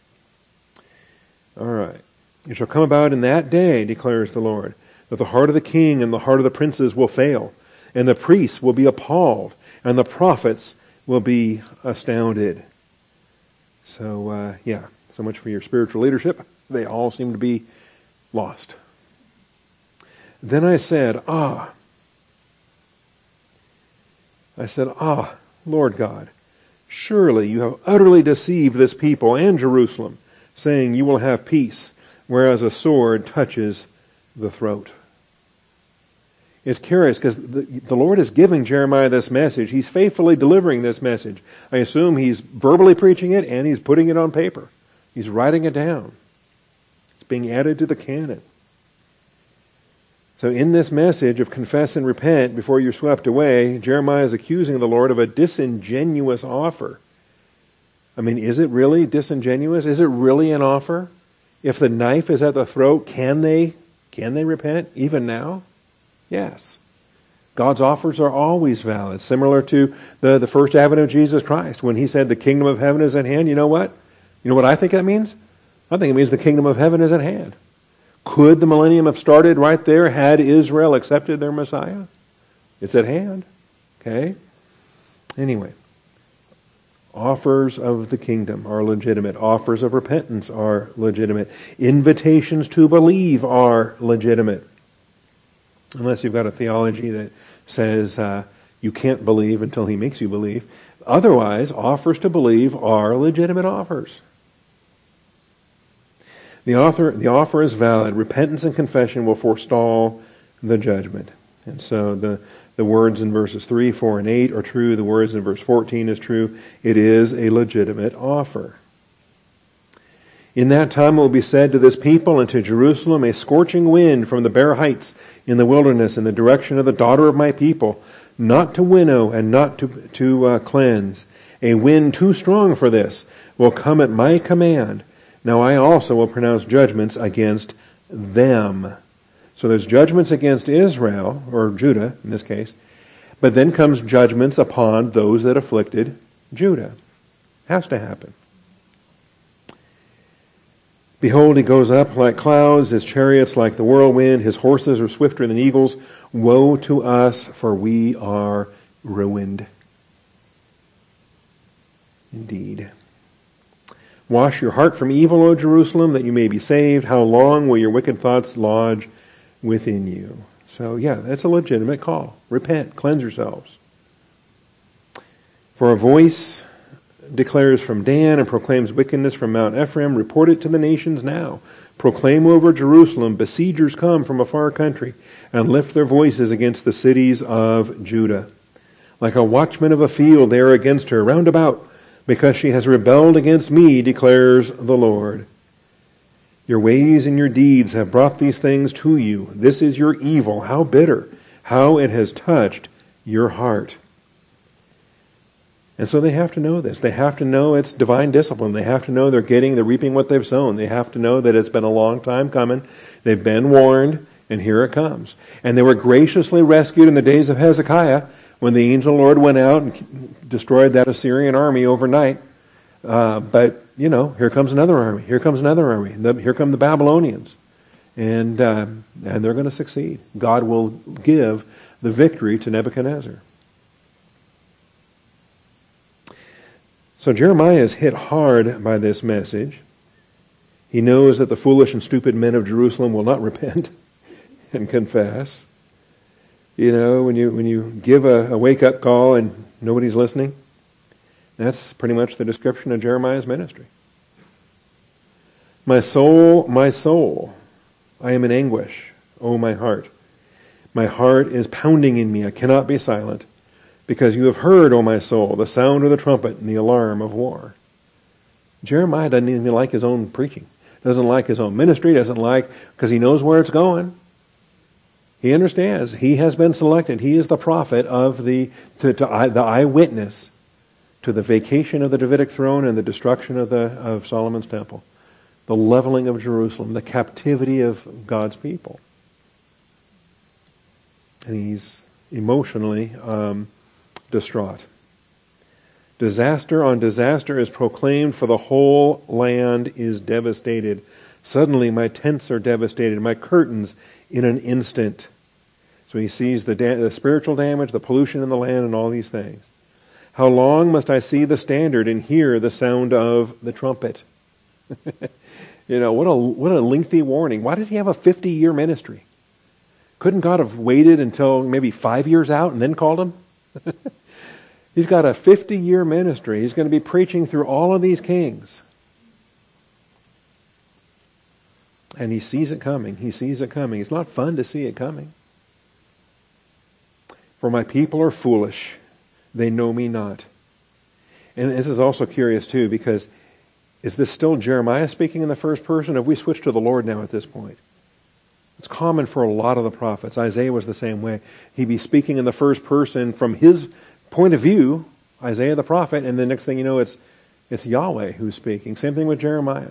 A: All right. It shall come about in that day, declares the Lord, that the heart of the king and the heart of the princes will fail, and the priests will be appalled, and the prophets will be astounded. So, uh, yeah, so much for your spiritual leadership. They all seem to be lost. Then I said, ah. I said, ah, Lord God, surely you have utterly deceived this people and Jerusalem, saying you will have peace, whereas a sword touches the throat. It's curious because the, the Lord is giving Jeremiah this message. He's faithfully delivering this message. I assume he's verbally preaching it and he's putting it on paper. He's writing it down. It's being added to the canon. So in this message of confess and repent before you're swept away, Jeremiah is accusing the Lord of a disingenuous offer. I mean, is it really disingenuous? Is it really an offer? If the knife is at the throat, can they, can they repent even now? Yes. God's offers are always valid, similar to the, the first advent of Jesus Christ. When he said the kingdom of heaven is at hand, you know what? You know what I think that means? I think it means the kingdom of heaven is at hand. Could the millennium have started right there had Israel accepted their Messiah? It's at hand. Okay? Anyway, offers of the kingdom are legitimate. Offers of repentance are legitimate. Invitations to believe are legitimate. Unless you've got a theology that says uh, you can't believe until he makes you believe. Otherwise, offers to believe are legitimate offers. The offer, the offer is valid. Repentance and confession will forestall the judgment. And so the, the words in verses three, four, and eight are true. The words in verse fourteen is true. It is a legitimate offer. In that time it will be said to this people and to Jerusalem, a scorching wind from the bare heights in the wilderness in the direction of the daughter of my people, not to winnow and not to, to uh, cleanse. A wind too strong for this will come at my command. Now I also will pronounce judgments against them. So there's judgments against Israel, or Judah in this case, But then comes judgments upon those that afflicted Judah. Has to happen. Behold, he goes up like clouds, his chariots like the whirlwind, his horses are swifter than eagles. Woe to us, for we are ruined. Indeed. Wash your heart from evil, O Jerusalem, that you may be saved. How long will your wicked thoughts lodge within you? So, yeah, that's a legitimate call. Repent, cleanse yourselves. For a voice declares from Dan and proclaims wickedness from Mount Ephraim. Report it to the nations now. Proclaim over Jerusalem. Besiegers come from a far country and lift their voices against the cities of Judah. Like a watchman of a field, they are against her round about, because she has rebelled against me, declares the Lord. Your ways and your deeds have brought these things to you. This is your evil. How bitter, how it has touched your heart. And so they have to know this. They have to know it's divine discipline. They have to know they're getting, they're reaping what they've sown. They have to know that it's been a long time coming. They've been warned, and here it comes. And they were graciously rescued in the days of Hezekiah, when the angel of the Lord went out and destroyed that Assyrian army overnight. Uh, but, you know, here comes another army. Here comes another army. The, here come the Babylonians. And, uh, and they're going to succeed. God will give the victory to Nebuchadnezzar. So Jeremiah is hit hard by this message. He knows that the foolish and stupid men of Jerusalem will not repent and confess. You know, when you when you give a, a wake-up call and nobody's listening, that's pretty much the description of Jeremiah's ministry. My soul, my soul, I am in anguish, O my heart. My heart is pounding in me, I cannot be silent, because you have heard, O my soul, the sound of the trumpet and the alarm of war. Jeremiah doesn't even like his own preaching, doesn't like his own ministry, doesn't like, because he knows where it's going. He understands. He has been selected. He is the prophet of the, to, to eye, the eyewitness to the vacation of the Davidic throne and the destruction of the of Solomon's temple, the leveling of Jerusalem, the captivity of God's people. And he's emotionally um, distraught. Disaster on disaster is proclaimed, for the whole land is devastated. Suddenly my tents are devastated, my curtains in an instant. So he sees the, da- the spiritual damage, the pollution in the land, and all these things. How long must I see the standard and hear the sound of the trumpet? You know, what a what a lengthy warning. Why does he have a fifty-year ministry? Couldn't God have waited until maybe five years out and then called him? He's got a fifty-year ministry. He's going to be preaching through all of these kings. And he sees it coming. He sees it coming. It's not fun to see it coming. For my people are foolish. They know me not. And this is also curious too, because is this still Jeremiah speaking in the first person? Have we switched to the Lord now at this point? It's common for a lot of the prophets. Isaiah was the same way. He'd be speaking in the first person from his point of view, Isaiah the prophet, and the next thing you know, it's it's Yahweh who's speaking. Same thing with Jeremiah.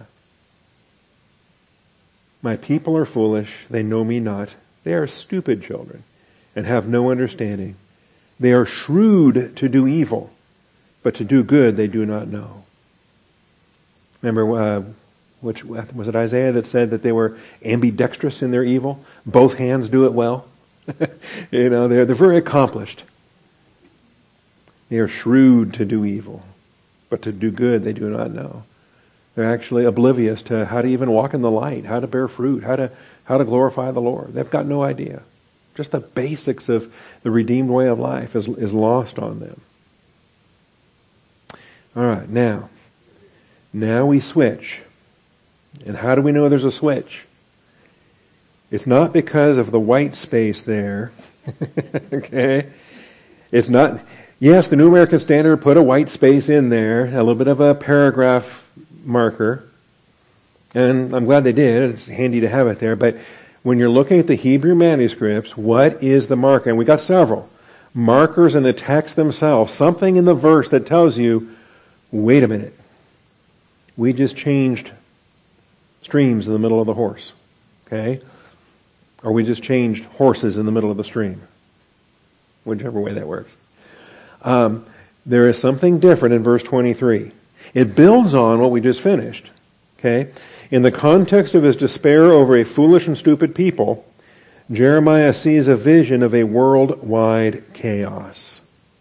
A: My people are foolish, they know me not. They are stupid children and have no understanding. They are shrewd to do evil, but to do good they do not know. Remember, uh, which was it Isaiah that said that they were ambidextrous in their evil? Both hands do it well. You know, they're, they're very accomplished. They are shrewd to do evil, but to do good they do not know. They're actually oblivious to how to even walk in the light, how to bear fruit, how to how to glorify the Lord. They've got no idea. Just the basics of the redeemed way of life is, is lost on them. All right, now, now we switch. And how do we know there's a switch? It's not because of the white space there. Okay? It's not, yes, the New American Standard put a white space in there, a little bit of a paragraph marker. And I'm glad they did. It's handy to have it there. But when you're looking at the Hebrew manuscripts, what is the marker? And we got several. Markers in the text themselves. Something in the verse that tells you, wait a minute. We just changed streams in the middle of the horse. Okay? Or we just changed horses in the middle of the stream. whichever way that works. Um, there is something different in verse twenty-three. It builds on what we just finished. Okay? In the context of his despair over a foolish and stupid people, Jeremiah sees a vision of a worldwide chaos.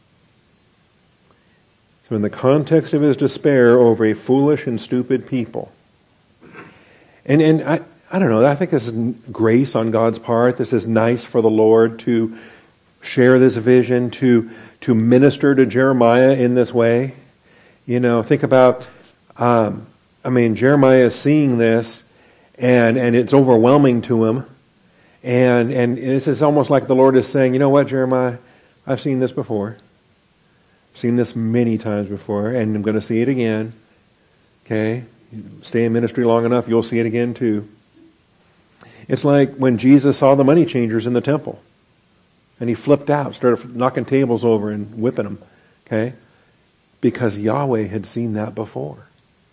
A: So in the context of his despair over a foolish and stupid people. And and I, I don't know, I think this is grace on God's part. This is nice for the Lord to share this vision, to, to minister to Jeremiah in this way. You know, think about, um, I mean, Jeremiah is seeing this, and, and it's overwhelming to him. And and this is almost like the Lord is saying, you know what, Jeremiah, I've seen this before. I've seen this many times before, and I'm going to see it again. Okay? Stay in ministry long enough, you'll see it again too. It's like when Jesus saw the money changers in the temple. And he flipped out, started knocking tables over and whipping them. Okay? Because Yahweh had seen that before.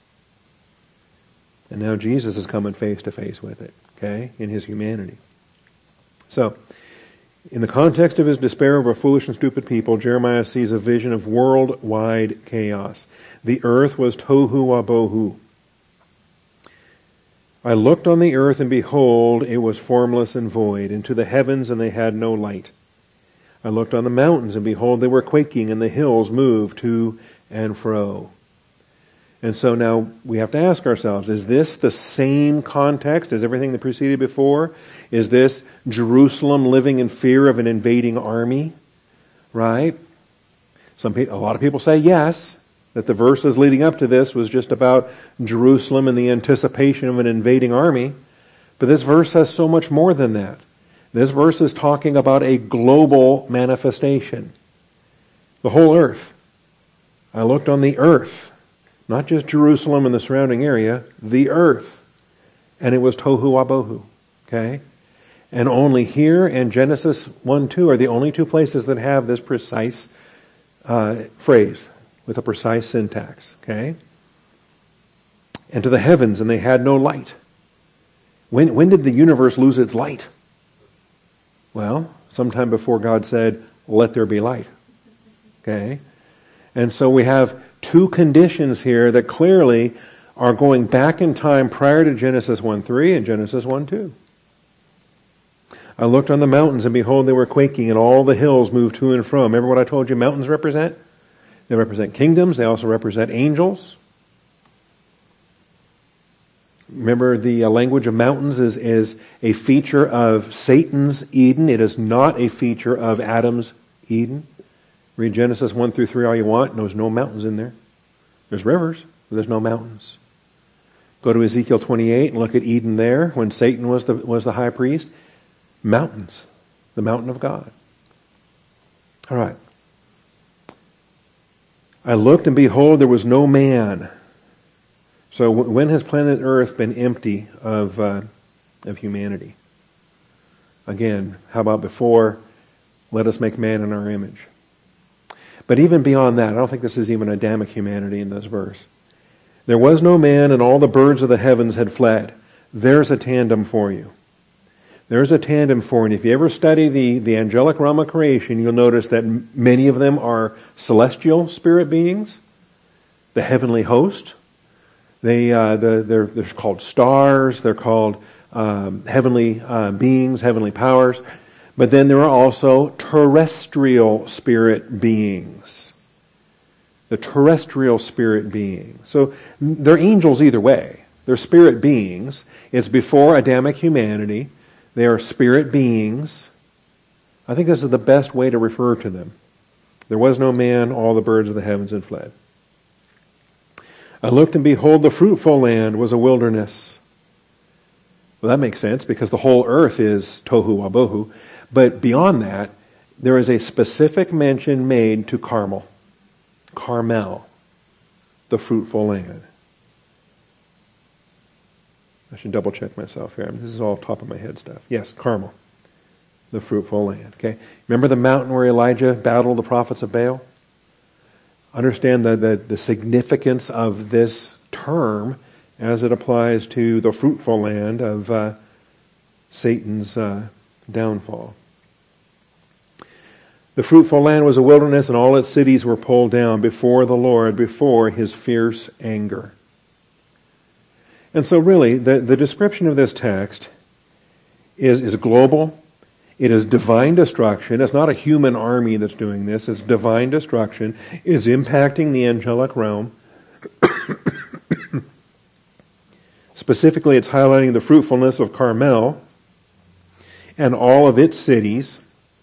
A: And now Jesus is coming face to face with it. Okay? In his humanity. So, in the context of his despair over foolish and stupid people, Jeremiah sees a vision of worldwide chaos. The earth was tohu wabohu. I looked on the earth, and behold, it was formless and void, and to the heavens, and they had no light. I looked on the mountains, and behold, they were quaking, and the hills moved to and fro. And so now we have to ask ourselves, is this the same context as everything that preceded before? Is this Jerusalem living in fear of an invading army? Right? Some pe- a lot of people say yes, that the verses leading up to this was just about Jerusalem and the anticipation of an invading army. But this verse says so much more than that. This verse is talking about a global manifestation. The whole earth. I looked on the earth. Not just Jerusalem and the surrounding area, the earth. And it was tohu wabohu. Okay? And only here and Genesis one two are the only two places that have this precise uh, phrase with a precise syntax. Okay? And to the heavens, and they had no light. When, when did the universe lose its light? Well, sometime before God said, let there be light. Okay? And so we have two conditions here that clearly are going back in time prior to Genesis one three and Genesis one two. I looked on the mountains, and behold, they were quaking, and all the hills moved to and fro. Remember what I told you mountains represent? They represent kingdoms. They also represent angels. Remember, the uh, language of mountains is, is a feature of Satan's Eden. It is not a feature of Adam's Eden. Read Genesis one through three all you want. There's no mountains in there. There's rivers, but there's no mountains. Go to Ezekiel twenty-eight and look at Eden there when Satan was the, was the high priest. Mountains. The mountain of God. All right. I looked, and behold, there was no man. So when has planet Earth been empty of uh, of humanity? Again, how about before, let us make man in our image? But even beyond that, I don't think this is even Adamic humanity in this verse. There was no man, and all the birds of the heavens had fled. There's a tandem for you. There's a tandem for you. And if you ever study the, the angelic realm of creation, you'll notice that many of them are celestial spirit beings, the heavenly host. They, uh, the, they're, they're called stars. They're called um, heavenly uh, beings, heavenly powers. But then there are also terrestrial spirit beings. The terrestrial spirit beings. So they're angels either way. They're spirit beings. It's before Adamic humanity. They are spirit beings. I think this is the best way to refer to them. There was no man, all the birds of the heavens had fled. I looked, and behold, the fruitful land was a wilderness. Well, that makes sense because the whole earth is tohu wabohu. But beyond that, there is a specific mention made to Carmel. Carmel, the fruitful land. I should double check myself here. This is all top of my head stuff. Yes, Carmel, the fruitful land. Okay, remember the mountain where Elijah battled the prophets of Baal? Understand the, the, the significance of this term as it applies to the fruitful land of uh, Satan's uh, downfall. The fruitful land was a wilderness, and all its cities were pulled down before the Lord, before his fierce anger. And so really, the, the description of this text is, is global. It is divine destruction. It's not a human army that's doing this. It's divine destruction. It's impacting the angelic realm. Specifically, it's highlighting the fruitfulness of Carmel and all of its cities.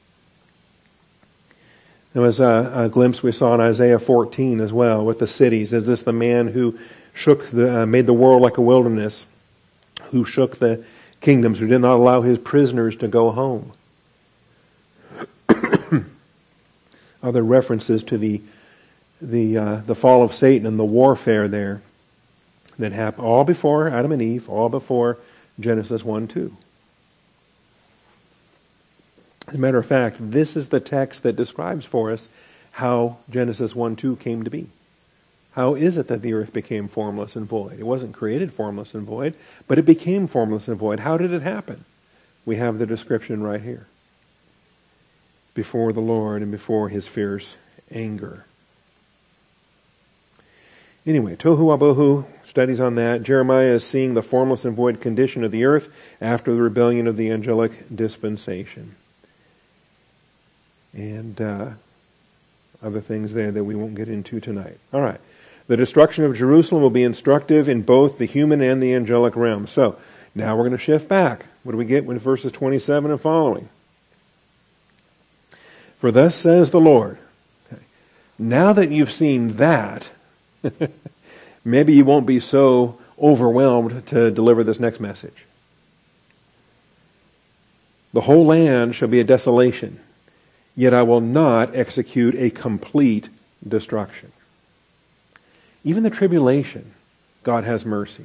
A: There was a, a glimpse we saw in Isaiah fourteen as well with the cities. Is this the man who shook the, uh, made the world like a wilderness, who shook the kingdoms, who did not allow his prisoners to go home? Other references to the the uh, the fall of Satan and the warfare there that happened all before Adam and Eve, all before Genesis one two. As a matter of fact, this is the text that describes for us how Genesis one two came to be. How is it that the earth became formless and void? It wasn't created formless and void, but it became formless and void. How did it happen? We have the description right here. Before the Lord and before his fierce anger. Anyway, Tohu Wabohu, studies on that. Jeremiah is seeing the formless and void condition of the earth after the rebellion of the angelic dispensation. And uh, other things there that we won't get into tonight. All right. The destruction of Jerusalem will be instructive in both the human and the angelic realm. So, now we're going to shift back. What do we get with verses twenty-seven and following? For thus says the Lord. Okay. Now that you've seen that, maybe you won't be so overwhelmed to deliver this next message. The whole land shall be a desolation, yet I will not execute a complete destruction. Even the tribulation, God has mercy.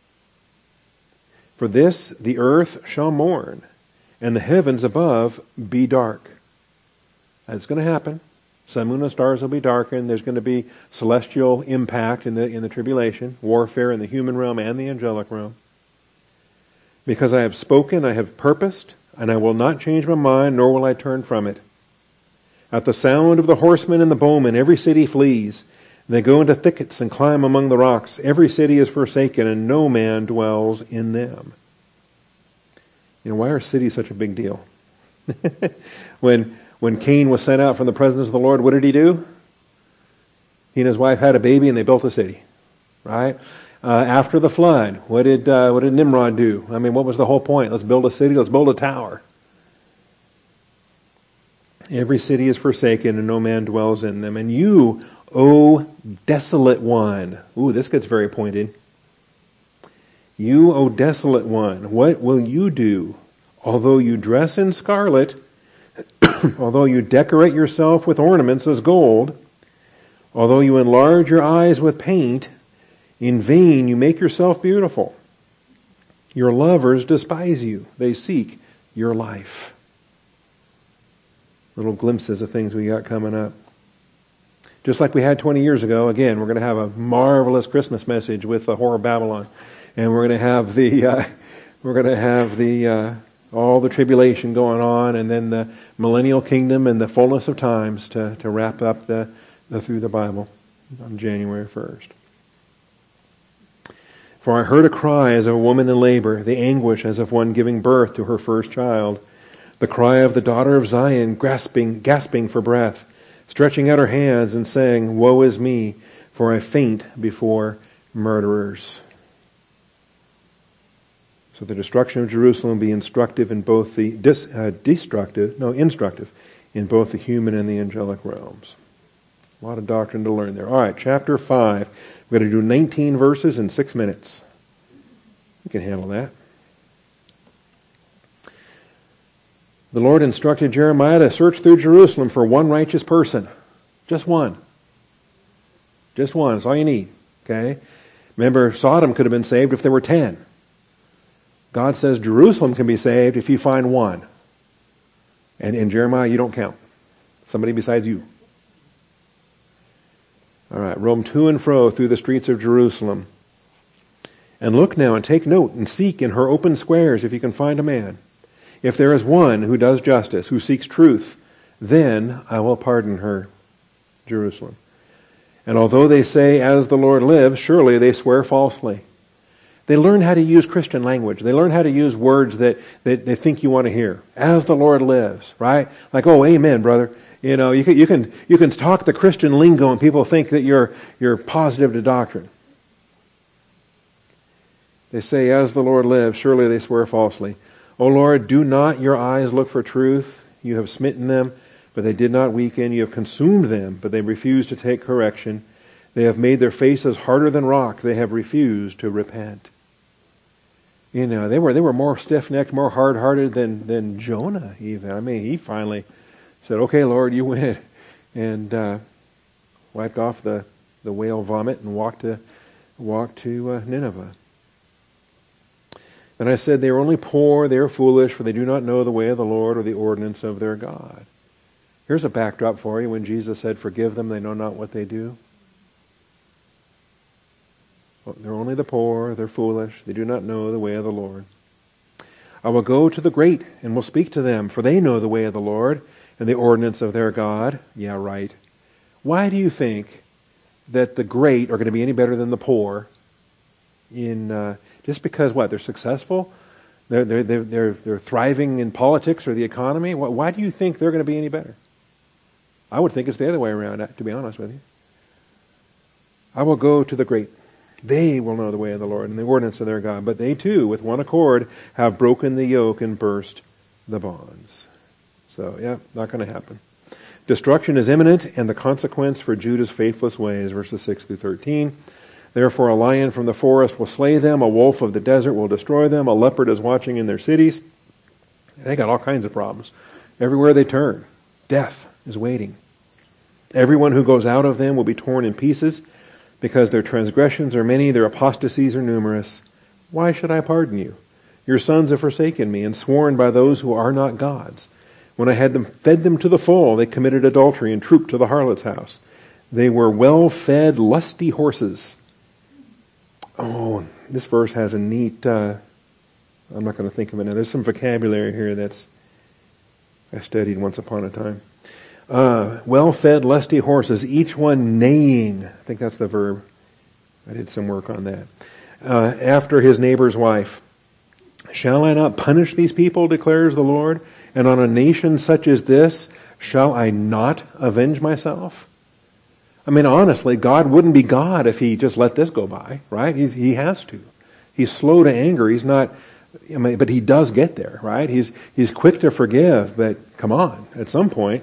A: For this the earth shall mourn, and the heavens above be dark. That's going to happen. Sun, moon, and stars will be darkened. There's going to be celestial impact in the in the tribulation, warfare in the human realm and the angelic realm. Because I have spoken, I have purposed, and I will not change my mind, nor will I turn from it. At the sound of the horsemen and the bowmen, every city flees. They go into thickets and climb among the rocks. Every city is forsaken, and no man dwells in them. You know, why are cities such a big deal? when when Cain was sent out from the presence of the Lord, what did he do? He and his wife had a baby, and they built a city. Right? Uh, after the flood, what did uh, what did Nimrod do? I mean, what was the whole point? Let's build a city. Let's build a tower. Every city is forsaken, and no man dwells in them. And you, O desolate one. Ooh, this gets very pointed. You, O desolate one, what will you do? Although you dress in scarlet, although you decorate yourself with ornaments as gold, although you enlarge your eyes with paint, in vain you make yourself beautiful. Your lovers despise you. They seek your life. Little glimpses of things we got coming up. Just like we had twenty years ago, again, we're going to have a marvelous Christmas message with the Whore of Babylon, and we're going to have the uh, we're going to have the uh, all the tribulation going on, and then the millennial kingdom and the fullness of times to to wrap up the, the through the Bible on January first. For I heard a cry as of a woman in labor, the anguish as of one giving birth to her first child, the cry of the daughter of Zion, grasping gasping for breath, stretching out her hands and saying, Woe is me, for I faint before murderers. So the destruction of Jerusalem will be instructive in both the dis, uh, destructive, no, instructive in both the human and the angelic realms. A lot of doctrine to learn there. All right, chapter five. We're going to do nineteen verses in six minutes. We can handle that. The Lord instructed Jeremiah to search through Jerusalem for one righteous person. Just one. Just one. That's all you need. Okay? Remember, Sodom could have been saved if there were ten. God says Jerusalem can be saved if you find one. And in Jeremiah, you don't count. Somebody besides you. All right. Roam to and fro through the streets of Jerusalem. And look now and take note and seek in her open squares if you can find a man. If there is one who does justice, who seeks truth, then I will pardon her, Jerusalem. And although they say, as the Lord lives, surely they swear falsely. They learn how to use Christian language. They learn how to use words that, that they think you want to hear. As the Lord lives, right? Like, oh, amen, brother. You know, you can, you can, you can talk the Christian lingo and people think that you're, you're positive to doctrine. They say, as the Lord lives, surely they swear falsely. O Lord, do not your eyes look for truth? You have smitten them, but they did not weaken. You have consumed them, but they refused to take correction. They have made their faces harder than rock. They have refused to repent. You know, they were they were more stiff-necked, more hard-hearted than, than Jonah even. I mean, he finally said, okay, Lord, you win. And uh, wiped off the, the whale vomit and walked to, walked to uh, Nineveh. And I said, they are only poor, they are foolish, for they do not know the way of the Lord or the ordinance of their God. Here's a backdrop for you when Jesus said, forgive them, they know not what they do. Well, they're only the poor, they're foolish, they do not know the way of the Lord. I will go to the great and will speak to them, for they know the way of the Lord and the ordinance of their God. Yeah, right. Why do you think that the great are going to be any better than the poor? In uh, just because what, they're successful, they're they're they're they're, they're thriving in politics or the economy. Why, why do you think they're going to be any better? I would think it's the other way around, to be honest with you. I will go to the great. They will know the way of the Lord and the ordinance of their God. But they too, with one accord, have broken the yoke and burst the bonds. So, yeah, not going to happen. Destruction is imminent, and the consequence for Judah's faithless ways, verses six through thirteen. Therefore a lion from the forest will slay them, a wolf of the desert will destroy them, a leopard is watching in their cities. They got all kinds of problems. Everywhere they turn, death is waiting. Everyone who goes out of them will be torn in pieces, because their transgressions are many, their apostasies are numerous. Why should I pardon you? Your sons have forsaken me and sworn by those who are not gods. When I had them fed them to the full, they committed adultery and trooped to the harlot's house. They were well-fed, lusty horses. Oh, this verse has a neat, uh, I'm not going to think of it now. There's some vocabulary here that's I studied once upon a time. Uh, well-fed, lusty horses, each one neighing. I think that's the verb. I did some work on that. Uh, after his neighbor's wife. Shall I not punish these people, declares the Lord? And on a nation such as this, shall I not avenge myself? I mean, honestly, God wouldn't be God if he just let this go by, right? He's, he has to. He's slow to anger. He's not, I mean, but he does get there, right? He's, he's quick to forgive, but come on, at some point.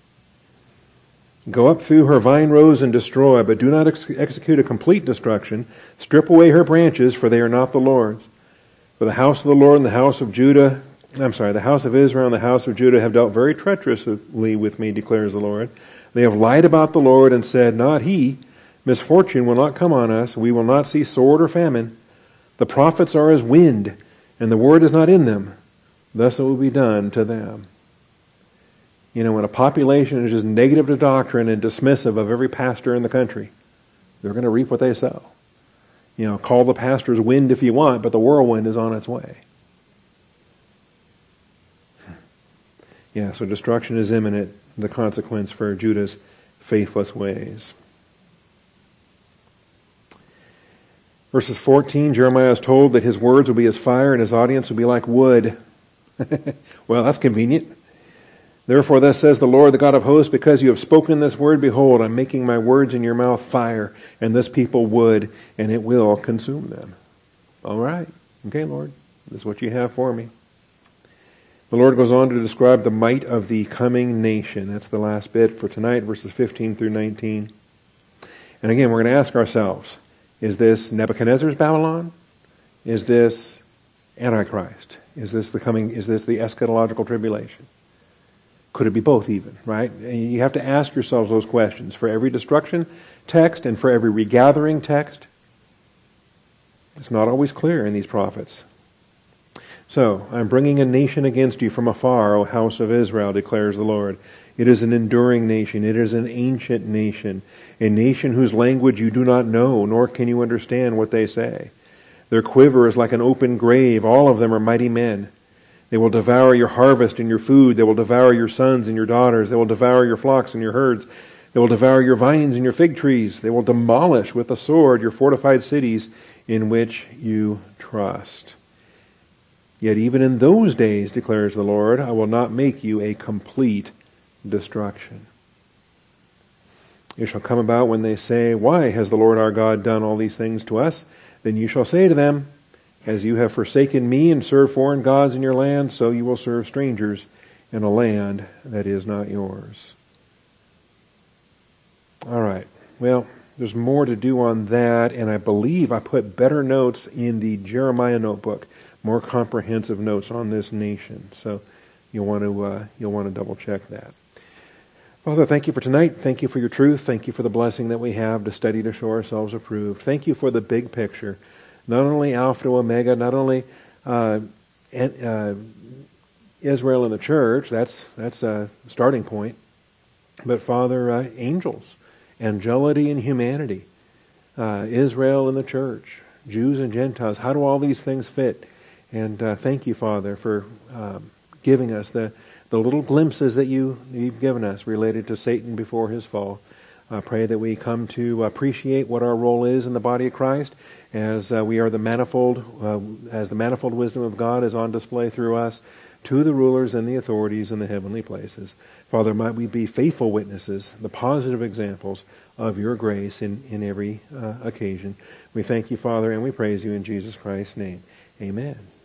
A: Go up through her vine rows and destroy, but do not ex- execute a complete destruction. Strip away her branches, for they are not the Lord's. For the house of the Lord and the house of Judah, I'm sorry, the house of Israel and the house of Judah have dealt very treacherously with me, declares the Lord. They have lied about the Lord and said, not he. Misfortune will not come on us. We will not see sword or famine. The prophets are as wind, and the word is not in them. Thus it will be done to them. You know, when a population is just negative to doctrine and dismissive of every pastor in the country, they're going to reap what they sow. You know, call the pastors wind if you want, but the whirlwind is on its way. Yeah, so destruction is imminent, the consequence for Judah's faithless ways. Verses fourteen, Jeremiah is told that his words will be as fire and his audience will be like wood. Well, that's convenient. Therefore, thus says the Lord, the God of hosts, because you have spoken this word, behold, I'm making my words in your mouth fire, and this people wood, and it will consume them. All right. Okay, Lord, this is what you have for me. The Lord goes on to describe the might of the coming nation. That's the last bit for tonight, verses fifteen through nineteen. And again, we're going to ask ourselves, is this Nebuchadnezzar's Babylon? Is this Antichrist? Is this the coming, is this the eschatological tribulation? Could it be both even, right? And you have to ask yourselves those questions. For every destruction text and for every regathering text, it's not always clear in these prophets. So, I'm bringing a nation against you from afar, O house of Israel, declares the Lord. It is an enduring nation. It is an ancient nation. A nation whose language you do not know, nor can you understand what they say. Their quiver is like an open grave. All of them are mighty men. They will devour your harvest and your food. They will devour your sons and your daughters. They will devour your flocks and your herds. They will devour your vines and your fig trees. They will demolish with the sword your fortified cities in which you trust. Yet even in those days, declares the Lord, I will not make you a complete destruction. It shall come about when they say, why has the Lord our God done all these things to us? Then you shall say to them, as you have forsaken me and served foreign gods in your land, so you will serve strangers in a land that is not yours. All right. Well, there's more to do on that, and I believe I put better notes in the Jeremiah notebook, more comprehensive notes on this nation. So you'll want to uh, you'll want to double check that. Father, thank you for tonight. Thank you for your truth. Thank you for the blessing that we have to study to show ourselves approved. Thank you for the big picture. Not only Alpha to Omega, not only uh, uh, Israel and the church, that's that's a starting point, but Father, uh, angels, angelity and humanity, uh, Israel and the church, Jews and Gentiles. How do all these things fit? And uh, thank you, Father, for um, giving us the, the little glimpses that you, you've given us related to Satan before his fall. I pray that we come to appreciate what our role is in the body of Christ, as uh, we are the manifold, uh, as the manifold wisdom of God is on display through us to the rulers and the authorities in the heavenly places. Father, might we be faithful witnesses, the positive examples of your grace in, in every uh, occasion. We thank you, Father, and we praise you in Jesus Christ's name. Amen.